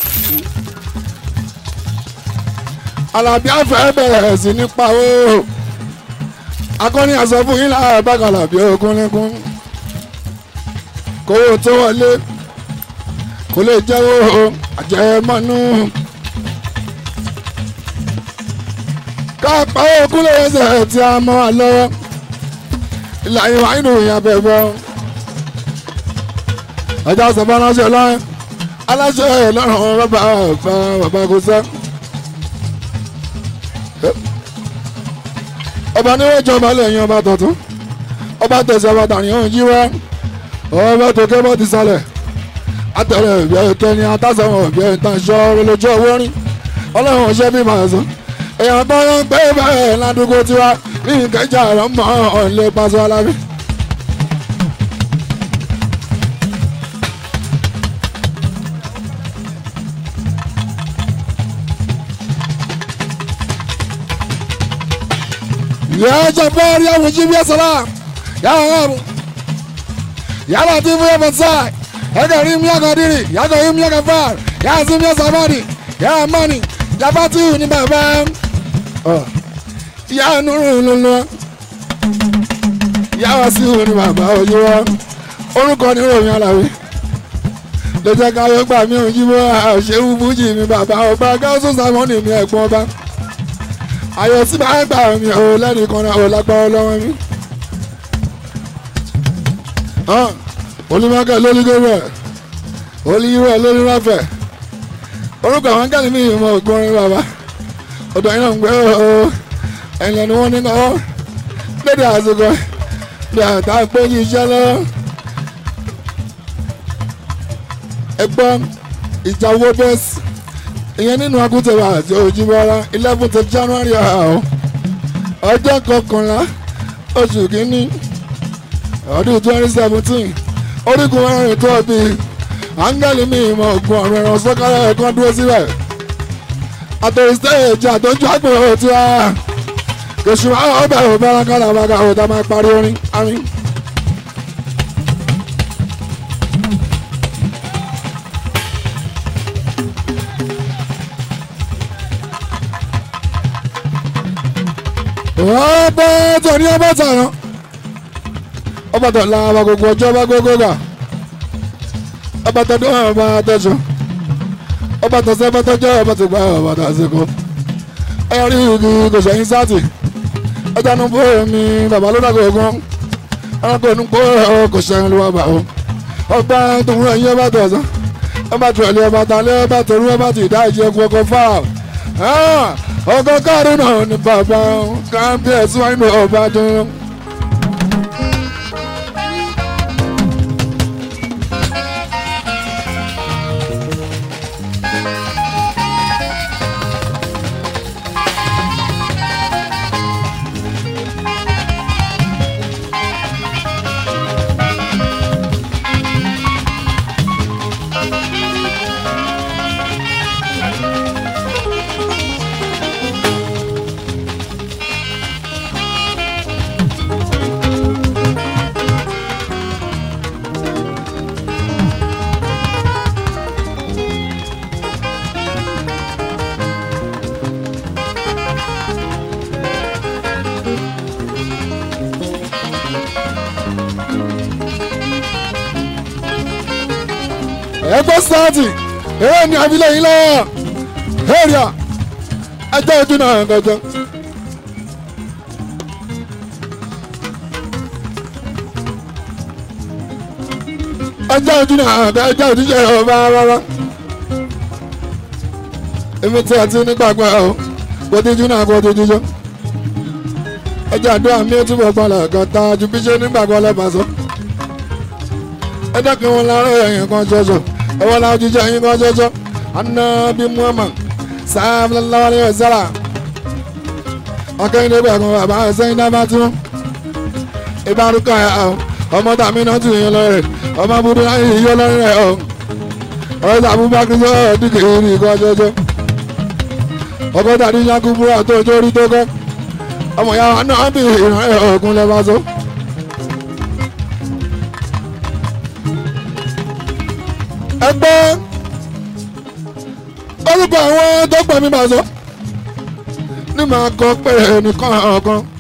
Speaker 1: Àlàbí àfẹ́ bẹ̀rẹ̀ sí nípa o. Akọni àsọ fún yín láàárọ̀ bákàlà bí okúnlẹ́kún. Kówó tó wọlé kò lè jẹ́wọ́ àjẹmọ́nú. Káàpá okún lè ṣe tí a mọ́ wa lọ́wọ́. Ìlànà ìwà inú ìyá bẹ̀bọ̀. Ẹja sọ̀bọ̀ aláṣẹ lọ́rùn. Aláṣẹ lọ́rùn bàbá kò sẹ́. Ọba ní wọ́n jọba lẹ́yìn ọba tuntun. Ọba tẹ̀sẹ̀ ọba tàní òun jí wá. Ọba tó kébọ̀ ti sálẹ̀. Atẹ̀rẹ̀ ìbí ẹ̀kẹ́ni atásọ̀wọ̀n ìbí ẹ̀ta ṣọ́ lójú owó rí. Ọlọ́run ọ̀ṣẹ́ bí màá sọ. Èèyàn tó ń gbé bẹ́ẹ̀ ládùúgbò tiwa ní Ìkẹjà rẹ̀ mọ́ ọ̀lẹ́ Paso Alábí. يا جبار يا مجيب يا سلام يا غابو يا لطيف يا فتاح يا كريم يا قديري يا قيوم يا غفار يا عظيم يا صبري يا أماني يا فاتيو ni bàbá يا نور لولو يا Wasiu ni bàbá ojú wa orúkọ ni ròyìn Alábí ló jẹ́ ká yọ gbà mí òjì bọ́ Ṣehu Fújì mi bàbá ọba Gáúsù Sámọ́nì mi ẹ̀gbọ́n ọba ayọ̀ tí bá gbà mí ò lẹ́nìkan náà ò lágbára lọ́wọ́ mi. Olúmọ̀kẹ́ lórí gómìnà olùyíwẹ̀ lórí ráfẹ̀ orúkọ àwọn gẹ́lì mi ìmọ̀ ògbórin bàbá ọ̀dọ̀ yìí náà ń gbé ẹ̀yìn lẹ́nu wọn nínú ọ́ lédè àsìkò ní àtà pé yí iṣẹ́ lọ́wọ́ ẹgbọ́n ìjà owó bẹ́ẹ̀sì ìyẹn nínú akúntẹ̀wà àti Òjìbọ́lá 11th January ọjọ́ 11 oṣù kínní ọdún 2017 orígun ẹ̀rìn tó bí áńgẹ́lì mi ìmọ̀ ògùn ọ̀rọ̀ ẹ̀rọ sọ́kàrẹ́ ẹ̀kan dúró síbẹ̀ àtòrí stéèjì àtọ́jú àgbèrò tí a kèsù àwọn ọbẹ̀ òbẹ̀rẹ̀ kálàbàgà òtá máa parí orin àmín. ọba tó ní ọba tààrà ọba tó la ọba gbogbo ọjọ́ ọba gbogbo gà ọba tó dún ọba tẹ̀sán ọba tó sẹ́ ọba tó jẹ́ ọba tó gbà ọba tó àsìkò ẹ̀yọ́ rí igi kò sẹ́yìn sáàtì ẹja nu bó mi bàbá ló dàgbà ogun ẹranko nu kó kò sẹ́yìn ló wà bá o ọba tó ń rẹ̀ yín ọba tó ọ̀sán ọba tó ẹ̀lẹ́ ọba tó alẹ́ ọba tó rú ọba tó ìdá ìjẹ́ gbogbo fáà ọkọ káàdùn náà ní bàbá kábíyèsí wọn ní ọba dùn. ẹgbẹ́ sáàtì èyí ni abilẹ̀ yìí lọ́wọ́ èrìà ẹjọ́ ojú náà gọ́jọ́. ẹjọ́ ojú náà ẹjọ́ ojú jẹ́ ọba rárá. èmi tí a ti nígbàgbọ́ ẹ̀ o kò tíjú náà kò tíjú jọ. ẹjọ́ àdúrà mi ò túbọ̀ gbọ́dọ̀ kan tá a ju bí ṣe nígbàgbọ́ lẹ́bàá ẹ dákun wọn lára ẹ̀yìn kan ṣoṣo ẹwọ́n láwọn jíjẹ́ ẹ̀yìn kan ṣoṣo Ànábì Muhammad sallallahu alaihi wasallam akẹ́yìndé gbẹ̀gùn bàbá ẹ̀sẹ̀yìn dábàá tí wọ́n ìbárúkọ ẹ̀ ọmọ tàmí náà tún yín lọ́rẹ̀ ọmọ búburú náà yìí yọ lọ́rẹ̀ ẹ̀ ọ̀rẹ́ Abubakar sọ̀rọ̀ dìkì ìrìn kan ṣoṣo ọkọ̀ tàbí yankubura tó torí tó kọ́ ọmọ yàrá náà bí ìrìn ẹ̀ ọ̀gùn lẹ́bàá so. ẹgbẹ́ orúkọ àwọn tó gbọ́ mi bá sọ ní màá kọ pé ẹnìkan ọ̀kan